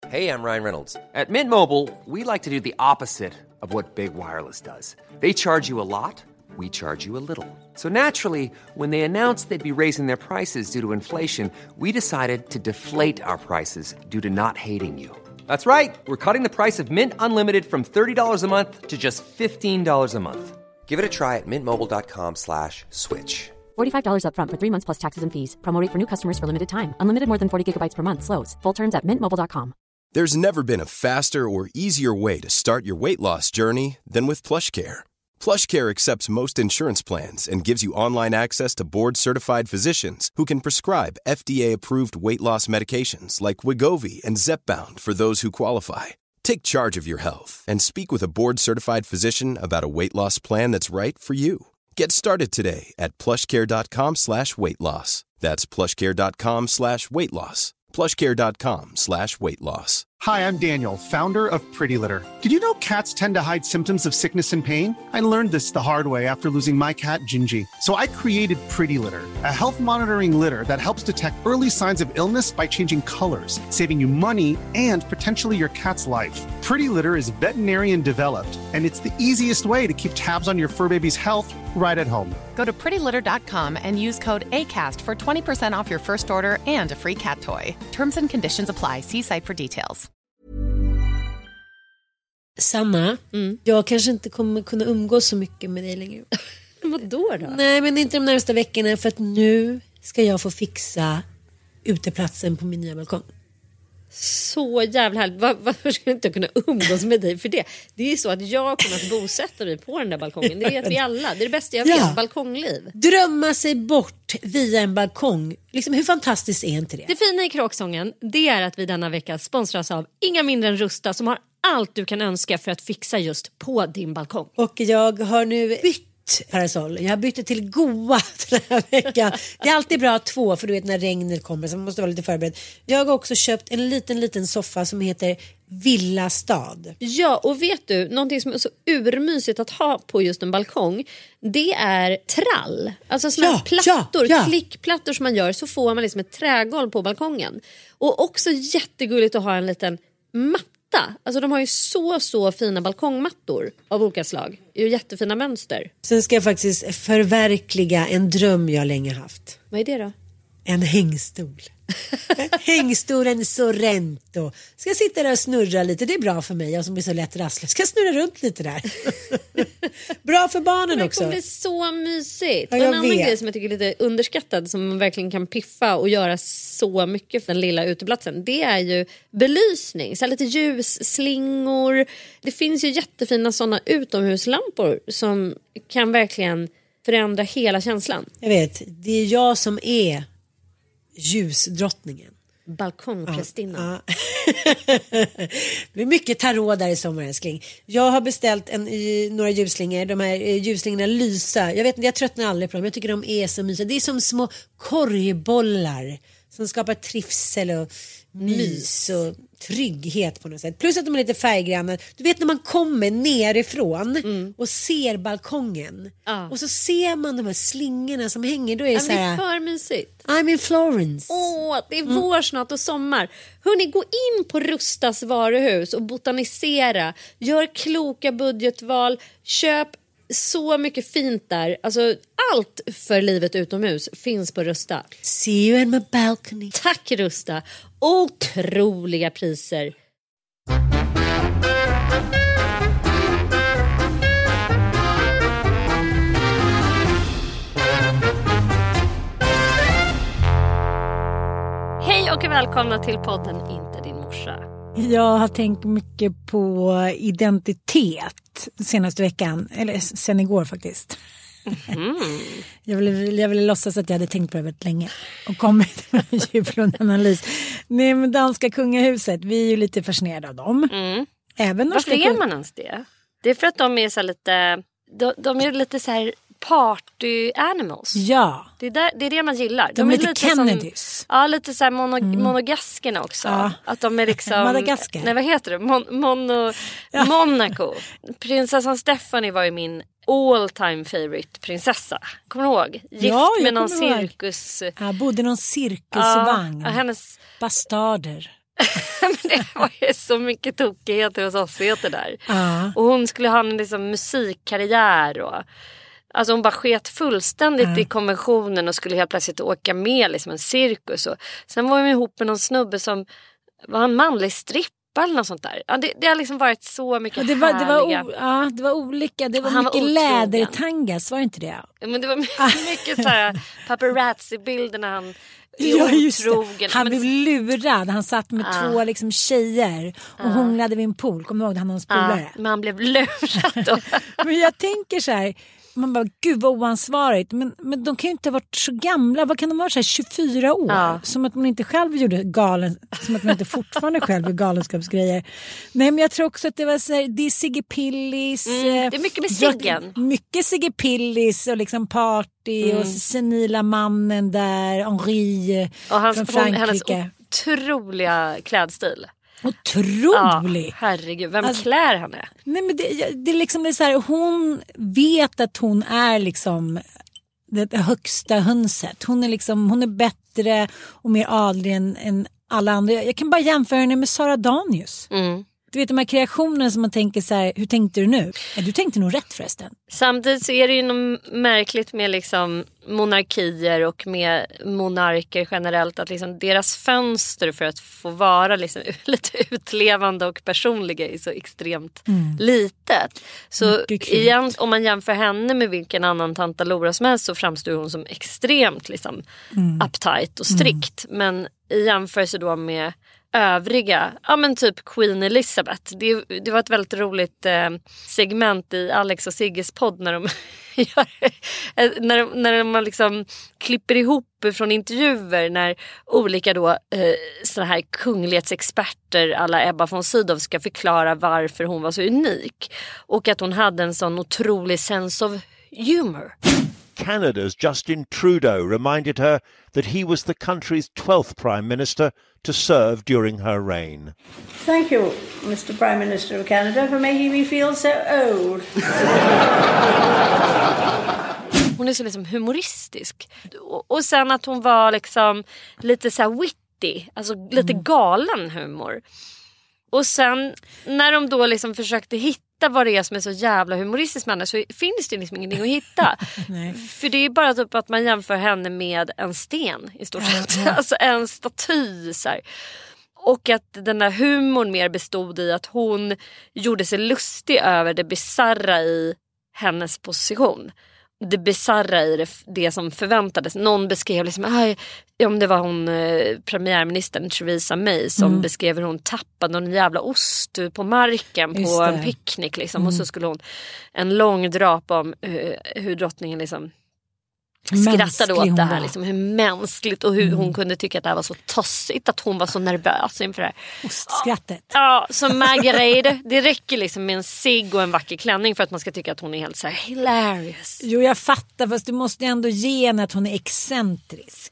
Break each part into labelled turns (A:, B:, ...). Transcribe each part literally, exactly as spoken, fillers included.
A: Hey, I'm Ryan Reynolds. At Mint Mobile, we like to do the opposite of what Big Wireless does. They charge you a lot, we charge you a little. So naturally, when they announced they'd be raising their prices due to inflation, we decided to deflate our prices due to not hating you. That's right. We're cutting the price of Mint Unlimited from thirty dollars a month to just fifteen dollars a month. Give it a try at mintmobile.com slash switch.
B: forty-five dollars up front for three months plus taxes and fees. Promo rate for new customers for limited time. Unlimited more than forty gigabytes per month. Slows full terms at mint mobile dot com.
C: There's never been a faster or easier way to start your weight loss journey than with PlushCare. PlushCare accepts most insurance plans and gives you online access to board-certified physicians who can prescribe F D A-approved weight loss medications like Wegovy and Zepbound for those who qualify. Take charge of your health and speak with a board-certified physician about a weight loss plan that's right for you. Get started today at plushcare.com slash weight loss. That's plushcare.com slash weight loss. plushcare.com slash weight loss.
D: Hi, I'm Daniel, founder of Pretty Litter. Did you know cats tend to hide symptoms of sickness and pain? I learned this the hard way after losing my cat, Gingy. So I created Pretty Litter, a health monitoring litter that helps detect early signs of illness by changing colors, saving you money and potentially your cat's life. Pretty Litter is veterinarian developed, and it's the easiest way to keep tabs on your fur baby's health right at home.
E: Go to pretty litter dot com and use code ACAST for twenty percent off your first order and a free cat toy. Terms and conditions apply. See site for details.
F: Sanna, mm. jag kanske inte kommer kunna umgås så mycket med dig längre.
G: Vad då då?
F: Nej, men inte de närmaste veckorna, för att nu ska jag få fixa uteplatsen på min nya balkong.
G: Så jävla härligt. Var, varför ska jag inte kunna umgås med dig för det? Det är ju så att jag har kunnat bosätta mig på den där balkongen. Det vet vi alla. Det är det bästa jag vet. Ja. Balkongliv.
F: Drömma sig bort via en balkong. Liksom, hur fantastiskt är inte det?
G: Det fina i Kråksången, det är att vi denna vecka sponsras av inga mindre än Rusta, som har allt du kan önska för att fixa just på din balkong.
F: Och jag har nu bytt parasoll. Jag har bytt till goa den här veckan. Det är alltid bra två, för du vet när regnet kommer så man måste vara lite förberedd. Jag har också köpt en liten liten soffa som heter Villa Stad.
G: Ja, och vet du, någonting som är så urmysigt att ha på just en balkong, det är trall. Alltså såna ja, plattor, ja, ja. klickplattor som man gör, så får man liksom ett trägolv på balkongen. Och också jättegulligt att ha en liten matta. Alltså de har ju så så fina balkongmattor av olika slag. Det är ju jättefina mönster.
F: Sen ska jag faktiskt förverkliga en dröm jag länge haft.
G: Vad är det då?
F: En hängstol. Hängstolen Sorrento. Ska jag sitta där och snurra lite. Det är bra för mig, jag som är så lätt rastlös. Ska jag snurra runt lite där. Bra för barnen också.
G: Det kommer bli så mysigt.
F: Ja,
G: och en annan
F: vet.
G: grej som jag tycker är lite underskattad, som man verkligen kan piffa och göra så mycket för den lilla uteplatsen, det är ju belysning. Så här lite ljusslingor. Det finns ju jättefina sådana utomhuslampor som kan verkligen förändra hela känslan.
F: Jag vet, det är jag som är ljusdrottningen.
G: Balkongprästinnan.
F: Ja, ja. Det är mycket tarot där i sommar, älskling. Jag har beställt en, några ljusslingor. De här ljusslingorna lysa. Jag vet inte, jag tröttnar aldrig på dem. Jag tycker de är så mysiga. Det är som små korgbollar som skapar trivsel och mys och trygghet på något sätt. Plus att de är lite färggranna. Du vet när man kommer nerifrån mm. och ser balkongen. Ah. Och så ser man de här slingorna som hänger. Då är det så här,
G: det är för mysigt.
F: I'm in Florence.
G: Åh, det är mm. vår snart och sommar. Hörrni, gå in på Rustas varuhus och botanisera. Gör kloka budgetval. Köp så mycket fint där. Alltså allt för livet utomhus finns på Rusta.
F: See you in my balcony.
G: Tack Rusta. Otroliga priser. Hej och välkomna till podden Inte din morsa.
H: Jag har tänkt mycket på identitet senaste veckan. Eller sen igår faktiskt. Mm. Jag, ville, jag ville låtsas att jag hade tänkt på det väldigt länge. Och kommit med en djuplundanalys. Nej, men danska kungahuset, vi är ju lite fascinerade av dem. Mm. Även
G: varför är kung... man ens det? Det är för att de är så lite... De, de är lite så här... party animals.
H: Ja.
G: Det är, där, det är det man gillar.
H: De, de är lite, lite Kennedys.
G: Som, ja, lite så här mono, mm. monogaskerna också. Ja. Att de är liksom...
H: Madagaskar.
G: Nej, vad heter det? Mon, mono, ja. Monaco. Prinsessan Stephanie var ju min all time favorite prinsessa. Kommer du ihåg? Gift
H: ja,
G: med någon cirkus...
H: Ja, bodde någon cirkusvagn.
G: Ja, hennes...
H: Bastarder.
G: Men det var ju så mycket tokigheter hos oss heter där.
H: Uh.
G: Och hon skulle ha en liksom musikkarriär och alltså hon bara sket fullständigt uh. i konventionen och skulle helt plötsligt åka med liksom en cirkus. Och sen var hon ihop med någon snubbe som var en manlig strippa eller något sånt där. Ja, det, det har liksom varit så mycket
H: ja, det var,
G: härliga.
H: Det var, o, ja, det var olika. Det var
G: han
H: mycket
G: var
H: lädertangas, var det inte det?
G: Men det var mycket så här paparazzi-bilder när han
H: ja, just det.
G: otrogen.
H: Han
G: men...
H: blev lurad. Han satt med ah. två liksom tjejer och ah. hånglade vid en pool. Kommer du ihåg han hans polare?
G: Ah, men han blev lurad då.
H: Men jag tänker så här, man bara, gud vad oansvarigt. Men, men de kan ju inte ha varit så gamla. Vad kan de vara så här tjugofyra år? Ja. Som att man inte själv gjorde galen, som att man inte fortfarande själv gjorde galenskapsgrejer. Nej, men jag tror också att det var så här, det är Sigge Pillis.
G: Mm, det är mycket med Siggen.
H: Mycket Sigge Pillis och liksom party mm. och senila mannen där, Henri
G: och hans,
H: från Frankrike.
G: Hennes otroliga klädstil.
H: Otrolig.
G: Ja, herregud, vem alltså, klär henne?
H: Nej, men det, det är liksom det är så här, hon vet att hon är liksom det högsta hönset. Hon är liksom, hon är bättre och mer adlig än, än alla andra. Jag kan bara jämföra henne med Sara Danius.
G: Mm.
H: Du vet de här kreationerna som man tänker så här, hur tänkte du nu? Ja, du tänkte nog rätt förresten.
G: Samtidigt så är det ju något märkligt med liksom monarkier och med monarker generellt att liksom deras fönster för att få vara liksom lite utlevande och personliga är så extremt mm. litet. Så igen, om man jämför henne med vilken annan Tanta Lora som helst så framstår hon som extremt liksom mm. uptight och strikt. Mm. Men i jämförelse då med övriga, ja men typ Queen Elizabeth. Det, det var ett väldigt roligt eh, segment i Alex och Sigges podd när de gör, när, när man liksom klipper ihop från intervjuer när olika då eh, såna här kunglighetsexperter alla Ebba von Sydow ska förklara varför hon var så unik och att hon hade en sån otrolig sense of humor.
I: Canada's Justin Trudeau reminded her that he was the country's twelfth prime minister to serve during her reign.
J: Thank you, Mister Prime Minister of Canada, for making me feel so old.
G: Hon är så liksom humoristisk. Och, och sen att hon var liksom lite så här witty, alltså lite mm. galen humor. Och sen när de då liksom försökte hitta vad det är som är så jävla humoristiskt med henne så finns det liksom ingenting att hitta. För det är bara typ att man jämför henne med en sten i stort sett. Mm. Alltså en staty så här. Och att den där humorn mer bestod i att hon gjorde sig lustig över det bizarra i hennes position. Det bizarra i det, det som förväntades. Någon beskrev liksom, om det var hon eh, premiärministern Theresa May som mm. beskrev hur hon tappade en jävla ost på marken på en picknick liksom. Mm. Och så skulle hon en lång drap om uh, hur drottningen liksom skrattade åt det här liksom, hur mänskligt och hur mm. hon kunde tycka att det här var så tossigt att hon var så nervös inför det här.
H: Ostskrattet.
G: Ja, så Margarete, det räcker liksom med en cigg och en vacker klänning för att man ska tycka att hon är helt så här hilarious.
H: Jo, jag fattar, fast du måste ändå ge henne att hon är excentrisk.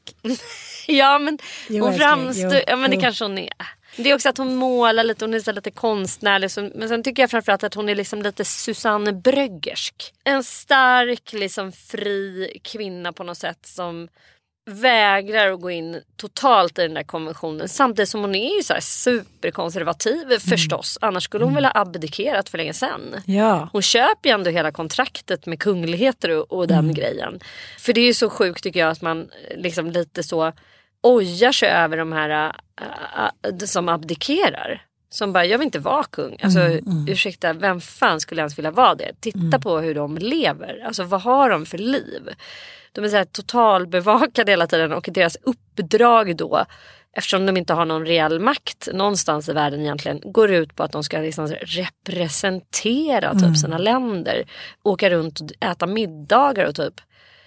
G: Ja, men
H: jo,
G: hon framstår, ja men det
H: jo.
G: kanske hon är. Det är också att hon målar lite, hon är så lite konstnärlig. Men sen tycker jag framförallt att hon är liksom lite Susanne Bröggersk. En stark, liksom fri kvinna på något sätt som vägrar att gå in totalt i den där konventionen. Samtidigt som hon är ju så här superkonservativ mm. förstås. Annars skulle hon mm. väl ha abdikerat för länge sedan.
H: Ja.
G: Hon köper ju ändå hela kontraktet med kungligheter och, och den mm. grejen. För det är ju så sjukt tycker jag att man liksom lite så ojar sig över de här äh, äh, som abdikerar. Som bara, jag vill inte vara kung. Alltså, mm, mm. ursäkta, vem fan skulle ens vilja vara det? Titta mm. på hur de lever. Alltså, vad har de för liv? De är så här totalbevakade hela tiden. Och deras uppdrag då, eftersom de inte har någon reell makt någonstans i världen egentligen, går ut på att de ska liksom representera typ, mm. sina länder. Åka runt och äta middagar och typ.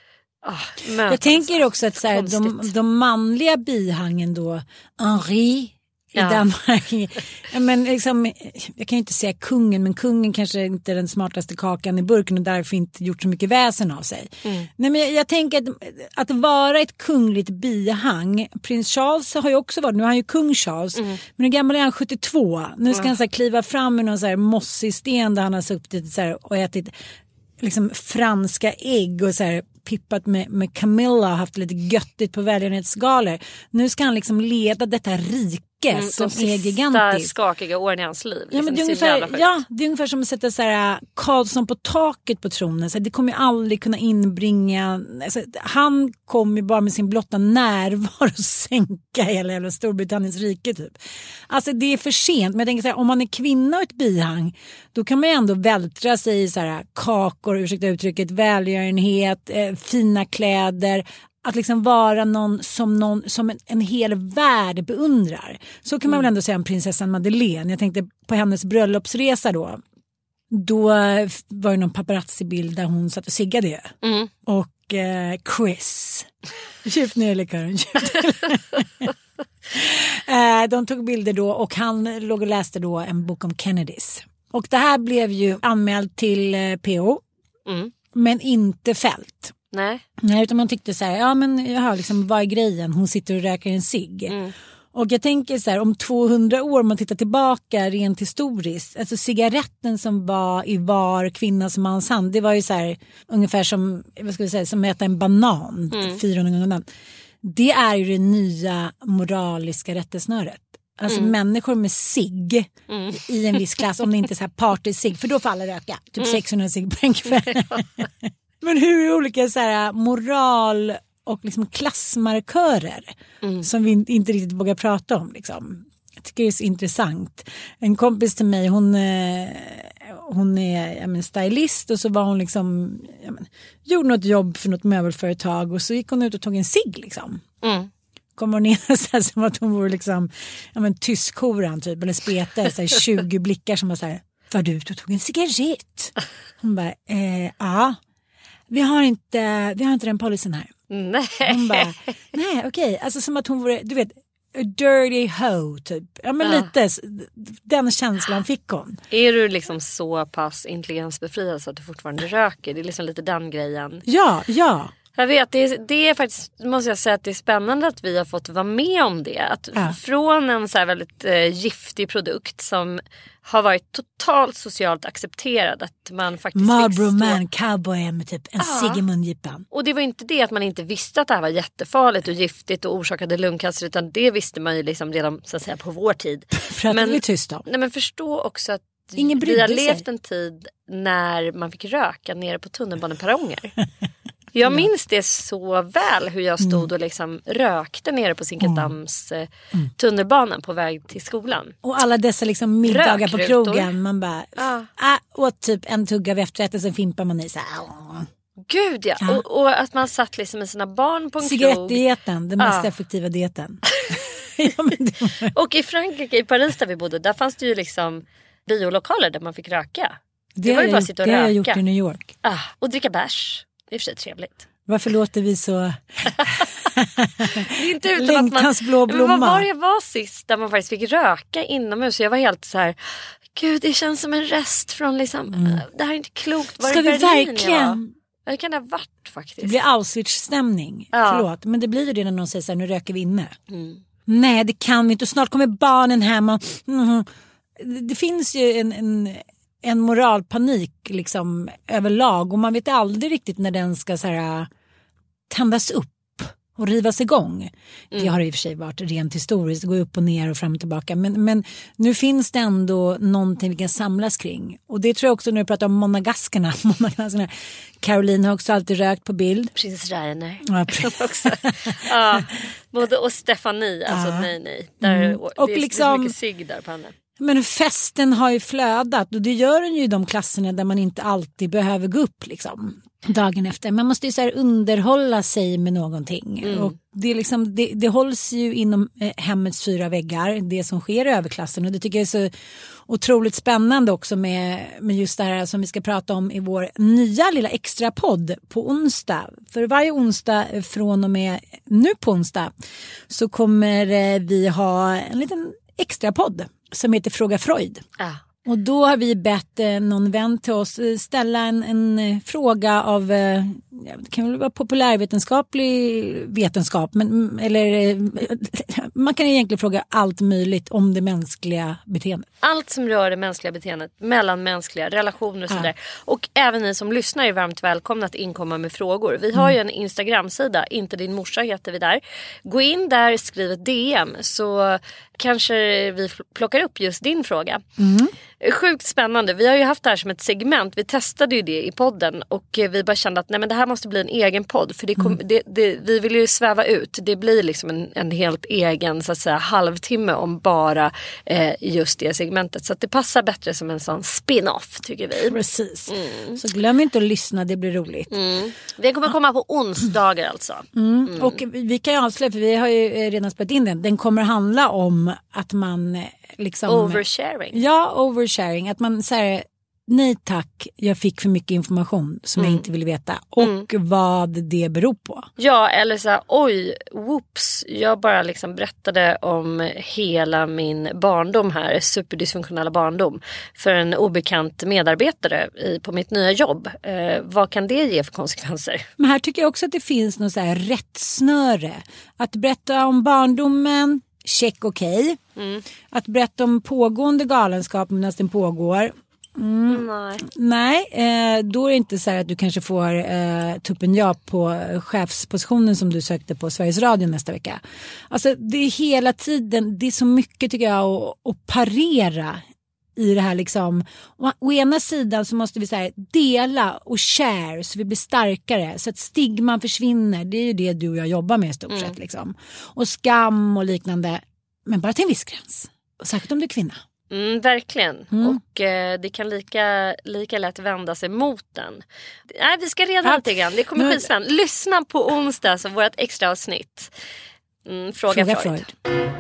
G: Oh,
H: jag tänker också att så här, de, de manliga bihangen då, Henri i ja. Danmark, ja, men liksom, jag kan ju inte säga kungen, men kungen kanske inte är den smartaste kakan i burken och därför inte gjort så mycket väsen av sig. Mm. Nej, men jag, jag tänker att, att vara ett kungligt bihang, prins Charles har ju också varit, nu är han ju kung Charles, mm. men hur gammal är han? sjuttiotvå. Nu ska mm. han så här, kliva fram med någon så här mossig sten där han har suttit så här, och ätit liksom franska ägg och så här pippat med, med Camilla och haft lite göttigt på välgörenhetsgalor. Nu ska han liksom leda detta rika mm, som är gigantisk.
G: Skakiga åren i hans liv.
H: Ja, men det, är ungefär, ja, det är ungefär som att sätta så här, Karlsson på taket på tronen. Så här, det kommer ju aldrig kunna inbringa... Alltså, han kommer ju bara med sin blotta närvaro sänka hela jävla Storbritanniens rike typ. Alltså det är för sent. Men jag tänker så här, om man är kvinna och ett bihang, då kan man ju ändå vältra sig i så här, kakor, ursäkta uttrycket, välgörenhet, eh, fina kläder... Att liksom vara någon som, någon, som en, en hel värld beundrar. Så kan man väl ändå säga om prinsessan Madeleine. Jag tänkte på hennes bröllopsresa då. Då var det någon paparazzi-bild där hon satt och siggade. Mm. Och eh, Chris. Djupt ner i likören. eh, de tog bilder då och han låg och läste då en bok om Kennedys. Och det här blev ju anmält till eh, P O. Mm. Men inte fällt.
G: Nej.
H: Nej, utan man tyckte så här, ja men jag har liksom, vad är grejen? Hon sitter och röker en cigg. Mm. Och jag tänker så här, om tvåhundra år man tittar tillbaka rent historiskt, alltså cigaretten som var i var kvinnas mans hand, det var ju så här ungefär som, vad ska vi säga, som att äta en banan mm. fyrahundra gånger om dagen. Det är ju det nya moraliska rättesnöret. Alltså mm. människor med cigg mm. i en viss klass, om det inte är så här party-cigg, för då får alla röka, typ mm. sexhundra cigg på en kväll. Men hur är olika så här, moral och liksom klassmarkörer mm. som vi inte riktigt vågar prata om liksom. Jag tycker det är så intressant. En kompis till mig, hon, hon är jag men, stylist och så var hon liksom, jag men, gjorde något jobb för något möbelföretag och så gick hon ut och tog en cigg liksom. Mm. Kommer hon in så här, som att hon vore liksom, ja men tyskhoran typ, eller spete, så här, tjugo blickar som var så här, var du ute och tog en cigarett? Hon bara, eh, ja. Vi har inte, vi har inte den policyn här.
G: Nej.
H: Hon bara, nej okej. Okay. Alltså som att hon vore, du vet, a dirty hoe typ. Ja men ja. Lite, den känslan fick hon.
G: Är du liksom så pass intelligensbefriad så att du fortfarande röker? Det är liksom lite den grejen.
H: Ja, ja.
G: Jag vet, det är, det är faktiskt, måste jag säga att det är spännande att vi har fått vara med om det. Att ja. Från en så här väldigt eh, giftig produkt som har varit totalt socialt accepterad, att man faktiskt
H: Marlboro Man, cowboy med typ en cigg i mungipan.
G: Och det var inte det att man inte visste att det här var jättefarligt och giftigt och orsakade lungcancer, utan det visste man ju liksom redan så att säga på vår tid.
H: Pratade vi tyst om.
G: Nej, men förstå också att
H: ingen
G: vi har levt en tid när man fick röka nere på tunnelbaneperronger. Jag minns det så väl hur jag stod och liksom rökte nere på Zinkensdamms mm. tunnelbanan på väg till skolan.
H: Och alla dessa liksom middagar Rökrutor. På krogen. Man bara, ja. äh, åt typ en tugga av efterrätten så fimpar man i så här.
G: Gud ja, ja. Och, och att man satt liksom med sina barn på en krog.
H: Cigarettdieten, den mest ja. Effektiva dieten. Ja, men det var...
G: Och i Frankrike, i Paris där vi bodde, där fanns det ju liksom biolokaler där man fick röka. Det, det var ju bara att sitta och
H: det
G: röka.
H: Det har jag gjort i New York.
G: Ah, och dricka bärs. Det är för sig trevligt.
H: Varför låter vi så...
G: Det är inte utan
H: Längtans
G: att man...
H: blå blomma.
G: Men vad var det var sist där man faktiskt fick röka inomhus? Jag var helt så här... Gud, det känns som en rest från liksom... Mm. Det här är inte klokt. Var
H: Ska
G: det
H: vi verkligen...
G: Det kan det ha varit faktiskt.
H: Det blir Auschwitz-stämning. Ja. Förlåt, men det blir ju det när någon säger så här, nu röker vi inne.
G: Mm.
H: Nej, det kan vi inte. Och snart kommer barnen hem. Och... Mm. Det finns ju en... en... en moralpanik liksom överlag och man vet aldrig riktigt när den ska så här tändas upp och rivas igång. Mm. Det har i och för sig varit rent historiskt, det går upp och ner och fram och tillbaka, men, men nu finns det ändå någonting vi kan samlas kring, och det tror jag också när vi pratar om monegaskerna. Monegaskerna. Caroline har också alltid rökt på bild.
G: Prins Rainer.
H: Ja, precis.
G: också. Ja, både och Stefanie, alltså ja. nej nej. Där, mm. Och det är, liksom, det är så mycket cigg där på henne.
H: Men festen har ju flödat, och det gör den ju i de klasserna där man inte alltid behöver gå upp liksom, dagen efter. Man måste ju så här underhålla sig med någonting. Mm. Och det, är liksom, det, det hålls ju inom eh, hemmets fyra väggar, det som sker i överklassen. Och det tycker jag är så otroligt spännande också med, med just det här som vi ska prata om i vår nya lilla extra podd på onsdag. För varje onsdag från och med nu på onsdag så kommer eh, vi ha en liten extra podd som heter Fråga Freud.
G: Ah.
H: Och då har vi bett eh, någon vän till oss ställa en, en fråga av eh, det kan väl vara populärvetenskaplig vetenskap, men, eller man kan egentligen fråga allt möjligt om det mänskliga beteendet.
G: Allt som rör det mänskliga beteendet, mellanmänskliga relationer och sådär. Ja. Och även ni som lyssnar är varmt välkomna att inkomma med frågor. Vi har mm. ju en Instagram-sida, inte din morsa heter vi där. Gå in där, skriv ett D M så kanske vi plockar upp just din fråga. Mm. Sjukt spännande. Vi har ju haft det här som ett segment. Vi testade ju det i podden och vi bara kände att nej, men det här måste bli en egen podd. För det kom, mm. det, det, vi vill ju sväva ut. Det blir liksom en, en helt egen så att säga, halvtimme om bara eh, just det segmentet. Så att det passar bättre som en sån spin-off tycker vi.
H: Precis. Mm. Så glöm inte att lyssna, det blir roligt.
G: Mm. Det kommer komma på onsdagar alltså.
H: Mm. Mm. Och vi kan ju avslöja, för vi har ju redan spelat in den. Den kommer handla om att man liksom...
G: Oversharing.
H: Ja, oversharing. Att man säger nej tack, jag fick för mycket information som mm. jag inte vill veta. Och mm. vad det beror på.
G: Ja, eller så här, oj, whoops. Jag bara liksom berättade om hela min barndom här, superdysfunktionella barndom. För en obekant medarbetare i, på mitt nya jobb. Eh, vad kan det ge för konsekvenser?
H: Men här tycker jag också att det finns något så här rättsnöre. Att berätta om barndomen, check okej. Okay. Mm. Att berätta om pågående galenskap medan den pågår. Mm.
G: Nej,
H: Nej eh, då är det inte så här att du kanske får eh, tuppen ja på chefspositionen som du sökte på Sveriges Radio nästa vecka. Alltså det är hela tiden, det är så mycket tycker jag att, att parera i det här liksom. Å, å ena sidan så måste vi så här, dela och share så vi blir starkare så att stigman försvinner. Det är ju det du och jag jobbar med i stort mm. sett liksom. Och skam och liknande, men bara till en viss gräns. Särskilt om du är kvinna.
G: Mm, verkligen. Mm. Och eh, det kan lika, lika lätt vända sig mot den. Nej, vi ska reda lite grann. Det kommer skitspännande. Lyssna på onsdag som vårt extra avsnitt. Mm, fråga, fråga Freud. Freud.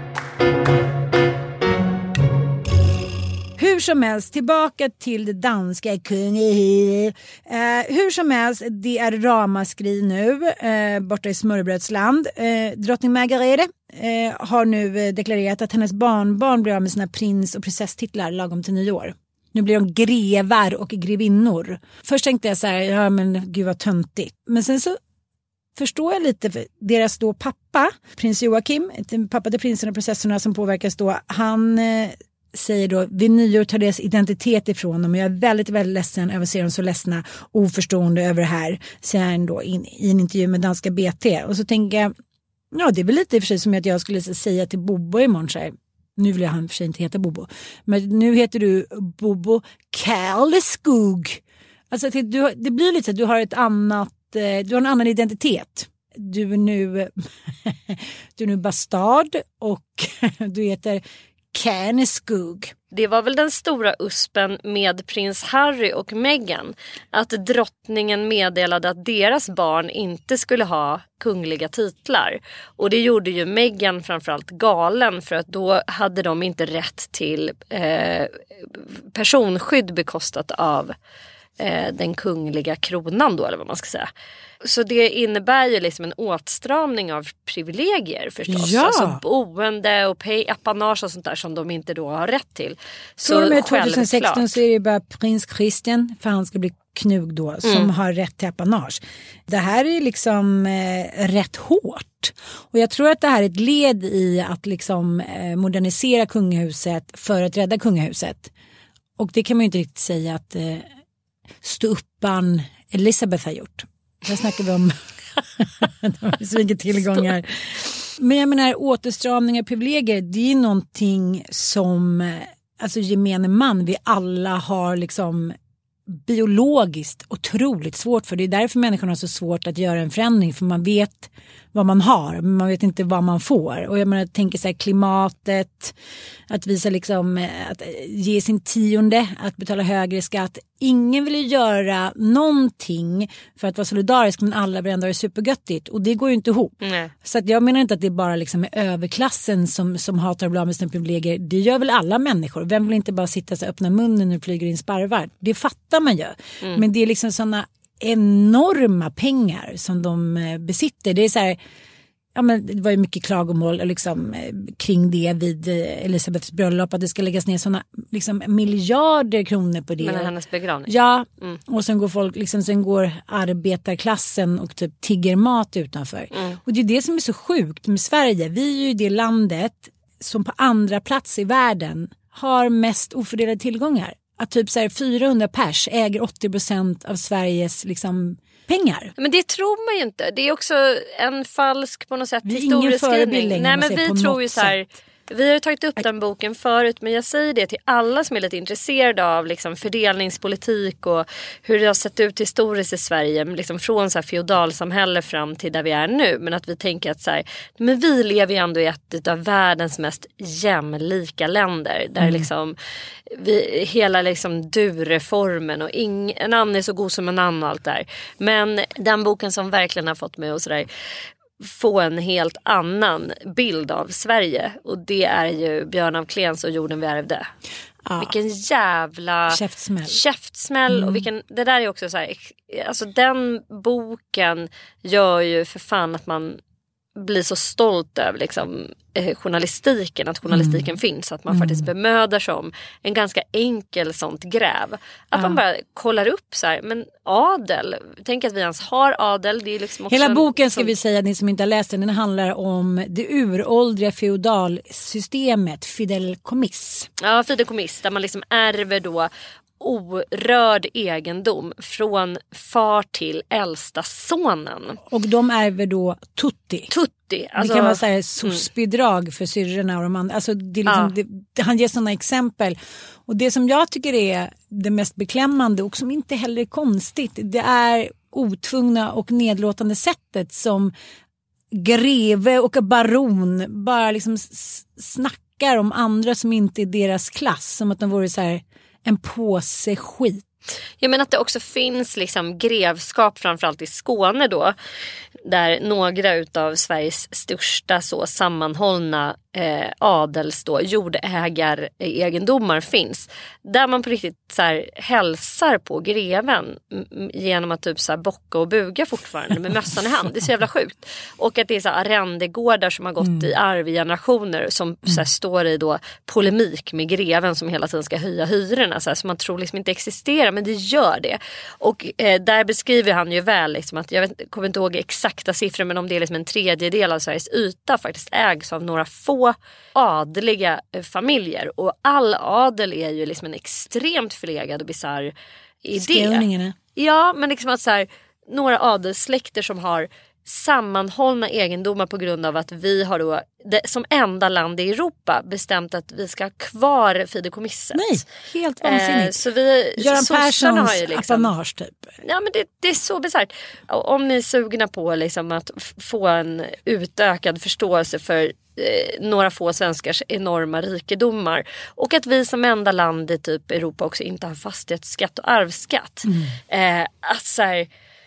H: Hur som helst, tillbaka till det danska kungahuset. Eh, hur som helst, det är ramaskri nu eh, borta i smörbrödsland. Eh, drottning Margrethe eh, har nu deklarerat att hennes barnbarn blir av med sina prins- och prinsesstitlar lagom till nyår. Nu blir de grevar och grevinnor. Först tänkte jag så här, ja men gud vad töntigt. Men sen så förstår jag lite, för deras då pappa, prins Joakim, pappa till prinsen och prinsessorna som påverkas då, han... Eh, säger då, vid nyår tar deras identitet ifrån dem och jag är väldigt, väldigt ledsen över att se dem så ledsna och oförstående över det här, säger han då in, i en intervju med danska B T. Och så tänker jag, ja det är väl lite i och för sig som att jag skulle säga till Bobo imorgon så här, nu vill jag han för sig inte heta Bobo, men nu heter du Bobo Karleskog. Alltså du, det blir lite så att du har ett annat, du har en annan identitet. Du är nu du är nu bastard och du heter Karleskog.
G: Det var väl den stora uspen med prins Harry och Meghan, att drottningen meddelade att deras barn inte skulle ha kungliga titlar. Och det gjorde ju Meghan framförallt galen, för att då hade de inte rätt till eh, personskydd bekostat av eh, den kungliga kronan då, eller vad man ska säga. Så det innebär ju liksom en åtstramning av privilegier förstås.
H: Ja.
G: Alltså boende och pay, apanage och sånt där som de inte då har rätt till. Så
H: tror du tjugohundrasexton så är det bara prins Christian, för han ska bli knug då, som mm. har rätt till apanage. Det här är liksom eh, rätt hårt. Och jag tror att det här är ett led i att liksom eh, modernisera kungahuset för att rädda kungahuset. Och det kan man ju inte riktigt säga att eh, ståuppan Elisabeth har gjort. Där snackar vi om så mycket tillgångar. Men jag menar, återstramningar, privilegier, det är någonting som alltså gemene man, vi alla har liksom biologiskt otroligt svårt för. Det är därför människan har så svårt att göra en förändring, för man vet vad man har, men man vet inte vad man får. Och jag menar, jag tänker så här, klimatet, att visa liksom, att ge sin tionde, att betala högre skatt. Ingen vill ju göra någonting för att vara solidarisk, men alla vill ändå ha det supergöttigt. Och det går ju inte ihop.
G: Nej.
H: Så att jag menar inte att det bara liksom är överklassen som, som hatar att bli av med sina privilegier. Det gör väl alla människor. Vem vill inte bara sitta och öppna munnen och flyger in sparvar? Det fattar man ju. Mm. Men det är liksom sådana enorma pengar som de besitter. Det är så här, ja, men det var ju mycket klagomål liksom, kring det vid Elisabeths bröllop, att det ska läggas ner sådana liksom, miljarder kronor på det.
G: Men hennes begravning.
H: Ja, mm. och sen går folk, liksom, sen går arbetarklassen och typ tigger mat utanför. Mm. Och det är det som är så sjukt med Sverige. Vi är ju det landet som på andra plats i världen har mest ofördelade tillgångar. Att typ så här, fyrahundra pers äger åttio procent av Sveriges liksom, pengar.
G: Men det tror man ju inte. Det är också en falsk på något sätt
H: vi
G: historieskrivning. Nej, men vi tror ju så här,
H: sätt.
G: Vi har ju tagit upp den boken förut, men jag säger det till alla som är lite intresserade av liksom fördelningspolitik och hur det har sett ut historiskt i Sverige, liksom från så här feodalsamhälle fram till där vi är nu. Men att vi tänker att så här, men vi lever ju ändå i ett av världens mest jämlika länder. Där mm. liksom vi, hela liksom du-reformen och ing, en annan är så god som en annan och allt där. Men den boken som verkligen har fått mig att sådär få en helt annan bild av Sverige, och det är ju Björn af Kleens och Jorden vi ärvde. Ja. Vilken jävla
H: käftsmäll,
G: käftsmäll mm. och vilken, det där är också så här, alltså den boken gör ju för fan att man blir så stolt över liksom, eh, journalistiken, att journalistiken mm. finns, att man mm. faktiskt bemödar sig om en ganska enkel sånt gräv. Att ja. man bara kollar upp så här, men adel, tänk att vi ens har adel. Det är liksom också
H: hela boken
G: en,
H: ska som... vi säga, ni som inte har läst den, den handlar om det uråldriga feodalsystemet, fideikommiss.
G: Ja, fideikommiss, där man liksom ärver då orörd egendom från far till äldsta sonen.
H: Och de ärver då tutti.
G: Tutti. Alltså,
H: det kan vara så här soc-bidrag mm. för syrrorna och de andra. Alltså det är liksom, ja. det, han ger sådana exempel. Och det som jag tycker är det mest beklämmande och som inte heller är konstigt, det är otvungna och nedlåtande sättet som greve och baron bara liksom snackar om andra som inte är deras klass. Som att de vore så här en påse skit.
G: Jag menar att det också finns liksom grevskap, framförallt i Skåne då, där några utav Sveriges största så sammanhållna eh, adels då, jordägaregendomar finns. Där man på riktigt så här, hälsar på greven m- genom att typ så här, bocka och buga fortfarande med mössan i hand. Det är så jävla sjukt. Och att det är så här, arrendegårdar som har gått mm. i arv i generationer som mm. så här, står i då polemik med greven som hela tiden ska höja hyrorna. Så här, som man tror liksom inte existerar, men det gör det. Och eh, där beskriver han ju väl liksom, att jag vet, kommer inte ihåg exakta siffror, men om det är liksom en tredjedel av Sveriges yta faktiskt ägs av några få adliga eh, familjer. Och all adel är ju liksom en extremt förlegad och bizarr idé.
H: Skåningarna.
G: Ja, men liksom att så här, några adelssläkter som har sammanhållna egendomar på grund av att vi har då det, som enda land i Europa bestämt att vi ska ha kvar fideikommisset.
H: Nej, helt vansinnigt.
G: Eh, så vi,
H: Göran Perssons
G: har ju liksom,
H: apanage typ.
G: Ja, men det, det är så bisarrt. Om ni är sugna på liksom att f- få en utökad förståelse för eh, några få svenskars enorma rikedomar, och att vi som enda land i typ Europa också inte har fastighetsskatt och arvsskatt. Mm. Eh, att så här,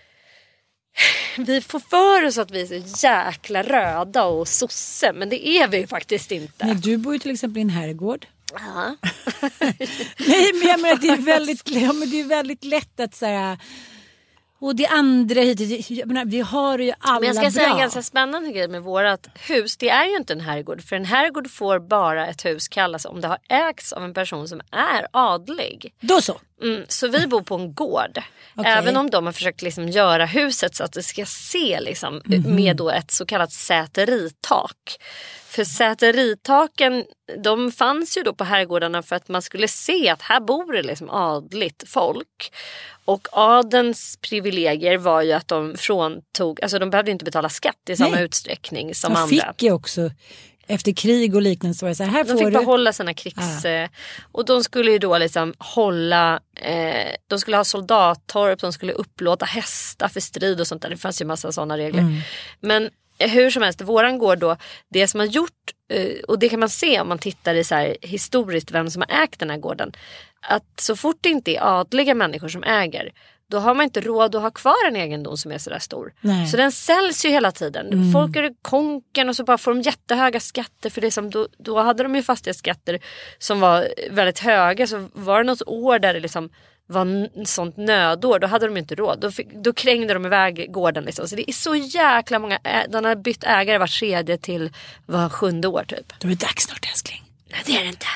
G: vi får för oss att vi är så jäkla röda och sosse, men det är vi ju faktiskt inte.
H: Nej, du bor ju till exempel i en herrgård.
G: Ja.
H: Nej, men jag menar att det är väldigt, ja, men det är väldigt lätt att säga. Och det andra hit, jag menar, vi har ju alla bra. Men
G: jag ska bra. säga en ganska spännande grej med vårat hus. Det är ju inte en herrgård. För en herrgård får bara ett hus kallas om det har ägts av en person som är adlig.
H: Då så.
G: Mm, så vi bor på en gård.
H: Okay.
G: Även om de har försökt liksom göra huset så att det ska se liksom, mm-hmm. med då ett så kallat säteritak. För säteritaken, de fanns ju då på herrgårdarna för att man skulle se att här bor det liksom adligt folk. Och adens privilegier var ju att de fråntog, alltså de behövde inte betala skatt i samma Nej. utsträckning som
H: de
G: andra.
H: De fick ju också, efter krig och liknande så var det så här, här
G: de
H: får
G: fick
H: du...
G: behålla sina krigs... Ah. Och de skulle ju då liksom hålla, eh, de skulle ha soldattorp, de skulle upplåta hästar för strid och sånt där. Det fanns ju massa sådana regler. Mm. Men hur som helst, våran gård då, det som har gjort, och det kan man se om man tittar i så här historiskt vem som har ägt den här gården, att så fort det inte är adliga människor som äger, då har man inte råd att ha kvar en egendom som är så där stor. Nej. Så den säljs ju hela tiden. Mm. Folk är i konken och så bara får de jättehöga skatter för det som då, då hade de ju fastighetsskatter som var väldigt höga, så var det något år där det liksom var n- sånt nödår, då hade de inte råd. Då, fick, då krängde de iväg gården liksom. Så det är så jäkla många, ä- de har bytt ägare var tredje till var sjunde år typ.
H: Då är det dags snart, älskling.
G: Nej, det är det inte.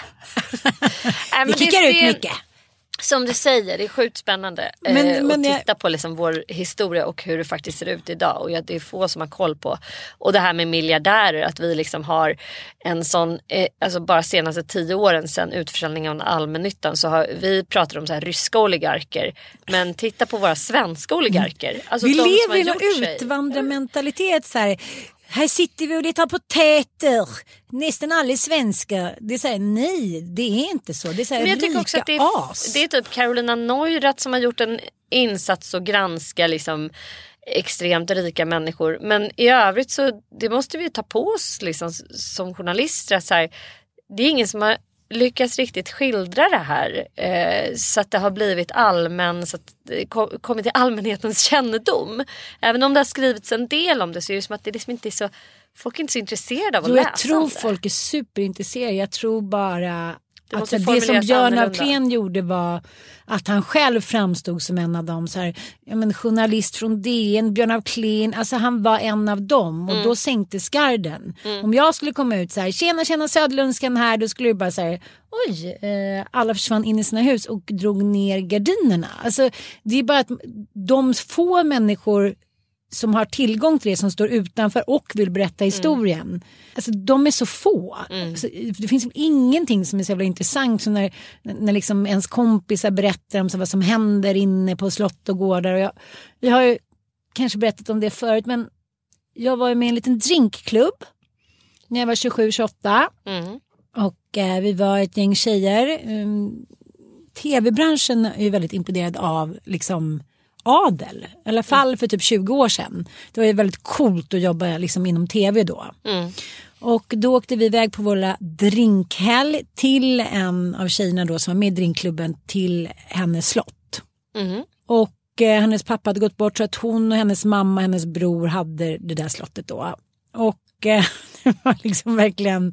H: äh, Vi kickar
G: det,
H: ut mycket.
G: Som du säger, det är sjukt spännande men, eh, men att jag... titta på liksom vår historia och hur det faktiskt ser ut idag. Och ja, det är få som har koll på. Och det här med miljardärer, att vi liksom har en sån, eh, alltså bara senaste tio åren sedan utförsäljningen av allmännyttan så har vi pratat om så här ryska oligarker. Men titta på våra svenska oligarker. Alltså
H: vi
G: de
H: lever i någon utvandrarmentalitet så här. Här sitter vi och letar potäter. Nästan alla svenskar. Det är så här, nej, det är inte så. Det är så här,
G: men jag tycker
H: rika
G: också att det är,
H: as.
G: det är typ Carolina Neurath som har gjort en insats och granska liksom extremt rika människor. Men i övrigt så det måste vi ta på oss liksom, som journalister. Att så här, det är ingen som har lyckats riktigt skildra det här eh, så att det har blivit allmän, så att det kom, kommit till allmänhetens kännedom. Även om det har skrivits en del om det så är det som att det liksom inte är så, folk är inte så intresserade av att
H: jo,
G: läsa.
H: Jag tror folk är superintresserade. Jag tror bara
G: det,
H: alltså, det som Björn Afklen gjorde var att han själv framstod som en av dem så här, ja, men journalist från D N, Björn Afklen, alltså han var en av dem och mm. då sänkte skarden. Mm. Om jag skulle komma ut så här, tjena tjena Söderlundskan här, då skulle du bara säga oj, eh, alla försvann in i sina hus och drog ner gardinerna. Alltså det är bara att de få människor som har tillgång till det, som står utanför och vill berätta historien. Mm. Alltså de är så få. Mm. Alltså, det finns ingenting som är så jävla intressant som när, när liksom ens kompisar berättar om så vad som händer inne på slott och gårdar. Och jag, jag har ju kanske berättat om det förut, men jag var med i en liten drinkklubb när jag var tjugosju tjugoåtta. Mm. Och eh, vi var ett gäng tjejer. Um, Tv-branschen är ju väldigt imponerad av liksom adel, i alla fall för typ tjugo år sedan. Det var ju väldigt coolt att jobba liksom inom tv då. Mm. Och då åkte vi iväg på våra drinkhelg till en av tjejerna då som var med i drinkklubben till hennes slott. Mm. Och eh, hennes pappa hade gått bort så att hon och hennes mamma och hennes bror hade det där slottet då. Och eh, det var liksom verkligen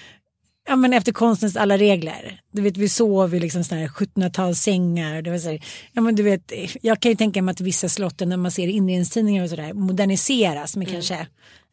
H: ja, men efter konstens alla regler. Du vet, vi sov i liksom såna här sjuttonhundratals-sängar. Det var så här, ja, men du vet, jag kan ju tänka mig att vissa slotten när man ser inredningstidningar och sådär moderniseras med mm. kanske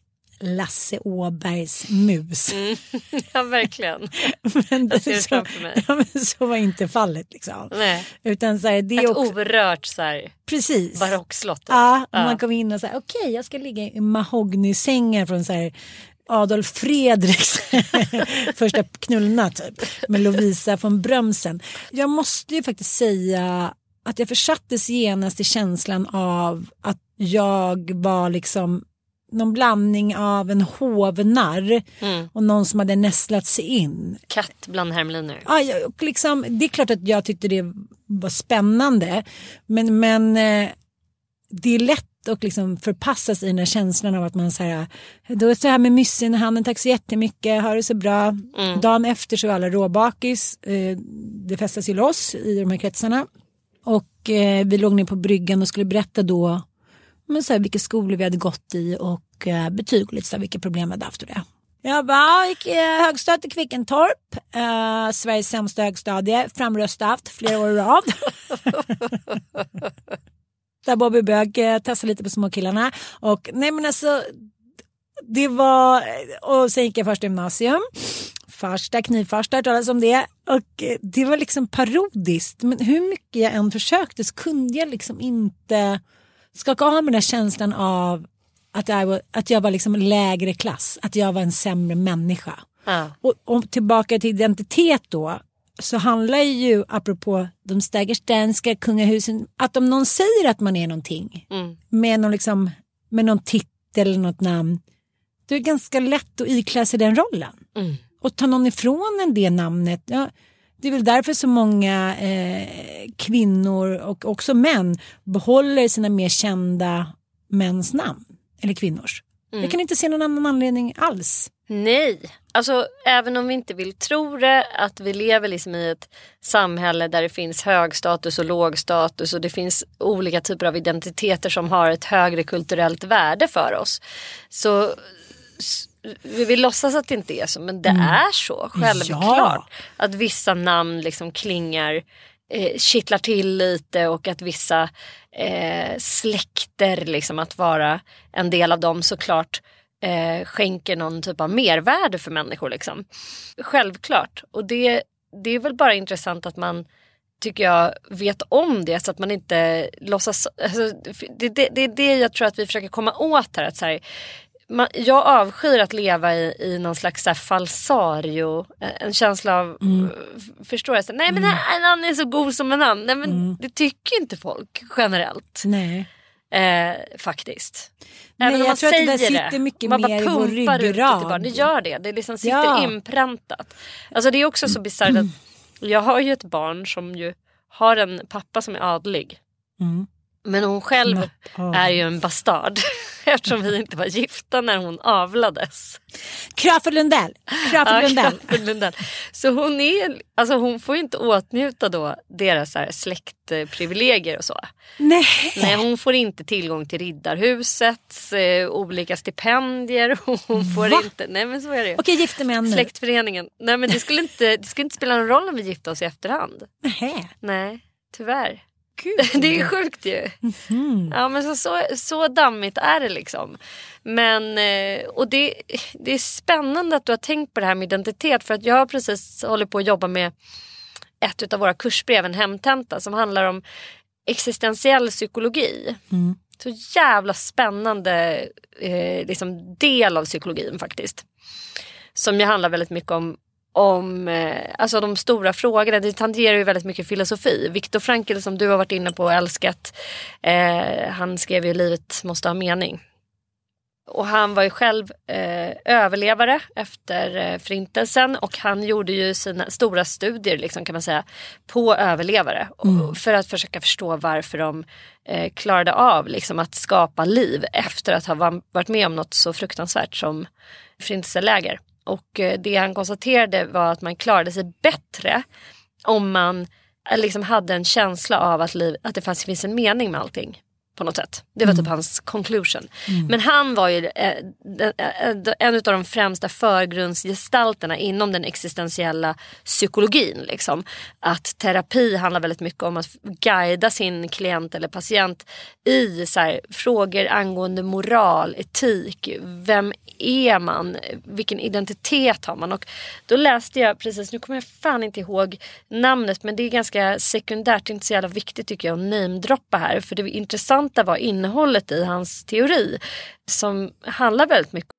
H: Lasse Åbergs mus. Mm.
G: Ja, verkligen.
H: Men
G: jag ser det
H: så,
G: framför mig.
H: Ja, men så var inte fallet liksom.
G: Nej.
H: Utan så här, det är
G: ett
H: också
G: orört så här,
H: precis.
G: barockslottet.
H: Ja,
G: ja,
H: man kom in och så här, okej, okay, jag ska ligga i mahogny-sängar från så här Adolf Fredriks första knullna typ, med Lovisa från Brömsen. Jag måste ju faktiskt säga att jag försattes genast i känslan av att jag var liksom någon blandning av en hovnarr mm. och någon som hade nästlat sig in.
G: Katt bland hermeliner.
H: Ja, och liksom, det är klart att jag tyckte det var spännande, men, men det är lätt och liksom förpassas i den här känslan av att man så här, då är det så här med myssen i handen, tack så jättemycket, har det så bra. Mm. Dagen efter så var alla råbakis, det festas ju loss i de här kretsarna och vi låg ner på bryggan och skulle berätta då men så här, vilka skolor vi hade gått i och betyg och lite så här, vilka problem vi hade haft och det. Jag bara, gick högstad till Kvickentorp, uh, Sveriges sämsta högstadie, framröstat flera år i rad. Där Bobby Bög testade lite på småkillarna. Och nej men alltså, det var, och sen gick jag första gymnasium. Första, knivförsta, talades om det. Och det var liksom parodiskt. Men hur mycket jag än försökte så kunde jag liksom inte skaka av med den här känslan av att jag var, att jag var liksom lägre klass. Att jag var en sämre människa. Mm. Och, och tillbaka till identitet då. Så handlar ju, apropå de stagerstanska kungahusen, att om någon säger att man är någonting mm. med, någon liksom, med någon titel eller något namn, då är det ganska lätt att iklä sig den rollen. Mm. Och ta någon ifrån en det namnet, ja, det är väl därför så många eh, kvinnor och också män behåller sina mer kända mäns namn, eller kvinnors. Mm. Jag kan inte se någon annan anledning alls.
G: Nej, alltså även om vi inte vill tro det, att vi lever liksom i ett samhälle där det finns hög status och låg status och det finns olika typer av identiteter som har ett högre kulturellt värde för oss. Så vi vill låtsas att det inte är så, men det mm. är så, självklart. Ja. Att vissa namn liksom klingar
K: eh, kittlar till lite och att vissa eh, släkter, liksom att vara en del av dem såklart eh, skänker någon typ av mervärde för människor liksom. Självklart. Och det, det är väl bara intressant att man, tycker jag, vet om det så att man inte låtsas, alltså, det, det, det är det jag tror att vi försöker komma åt här, att så här, man, jag avskyr att leva i, i någon slags så här falsario, en känsla av mm. förstår jag, så, nej men mm. en annan är så god som en annan, nej men mm. det tycker inte folk generellt.
H: Nej.
K: Eh, faktiskt.
H: Nej,
K: även om man
H: säger
K: det,
H: det sitter mycket
K: man
H: mer
K: bara
H: i vår ryggrad.
K: Det gör det, det liksom sitter
H: ja.
K: inpräntat. Alltså det är också så bisarrt att jag har ju ett barn som ju har en pappa som är adlig. Mm. Men hon själv oh. är ju en bastard. Eftersom vi inte var gifta när hon avlades.
H: Crawford Lundell. Crawford Lundell.
K: Ja, Crawford Lundell. Så hon är, alltså hon får inte åtnjuta då deras så här släktprivilegier och så.
H: Nej.
K: Nej, hon får inte tillgång till Riddarhusets eh, olika stipendier. Hon får
H: Va?
K: inte. Nej, men så är det ju.
H: Okej, gifte män nu.
K: Släktföreningen. Nej, men det skulle inte det skulle inte spela någon roll om vi gifte oss i efterhand.
H: Nej.
K: Nej, tyvärr.
H: Gud.
K: Det är ju sjukt ju. Mm-hmm. Ja, men så, så, så dammigt är det liksom. Men, och det, det är spännande att du har tänkt på det här med identitet. För att jag har precis hållit på att jobba med ett av våra kursbrev, en hemtenta, som handlar om existentiell psykologi. Mm. Så jävla spännande eh, liksom del av psykologin faktiskt. Som ju handlar väldigt mycket om om eh, alltså de stora frågorna. Det tangerar ju väldigt mycket filosofi. Viktor Frankl, som du har varit inne på och älskat, eh, han skrev ju livet måste ha mening. Och han var ju själv eh, överlevare efter eh, förintelsen, och han gjorde ju sina stora studier liksom, kan man säga, på överlevare mm. för att försöka förstå varför de eh, klarade av liksom, att skapa liv efter att ha varit med om något så fruktansvärt som förintelseläger. Och det han konstaterade var att man klarade sig bättre om man liksom hade en känsla av att, liv, att det fanns, finns en mening med allting på något sätt. Det var typ mm. hans conclusion. Mm. Men han var ju eh, eh, en av de främsta förgrundsgestalterna inom den existentiella psykologin. Liksom. Att terapi handlar väldigt mycket om att guida sin klient eller patient i så här, frågor angående moral, etik, vem är man, vilken identitet har man. Och då läste jag precis, nu kommer jag fan inte ihåg namnet, men det är ganska sekundärt, inte så jävla viktigt tycker jag att namedroppa här, för det är intressant var innehållet i hans teori som handlar väldigt mycket.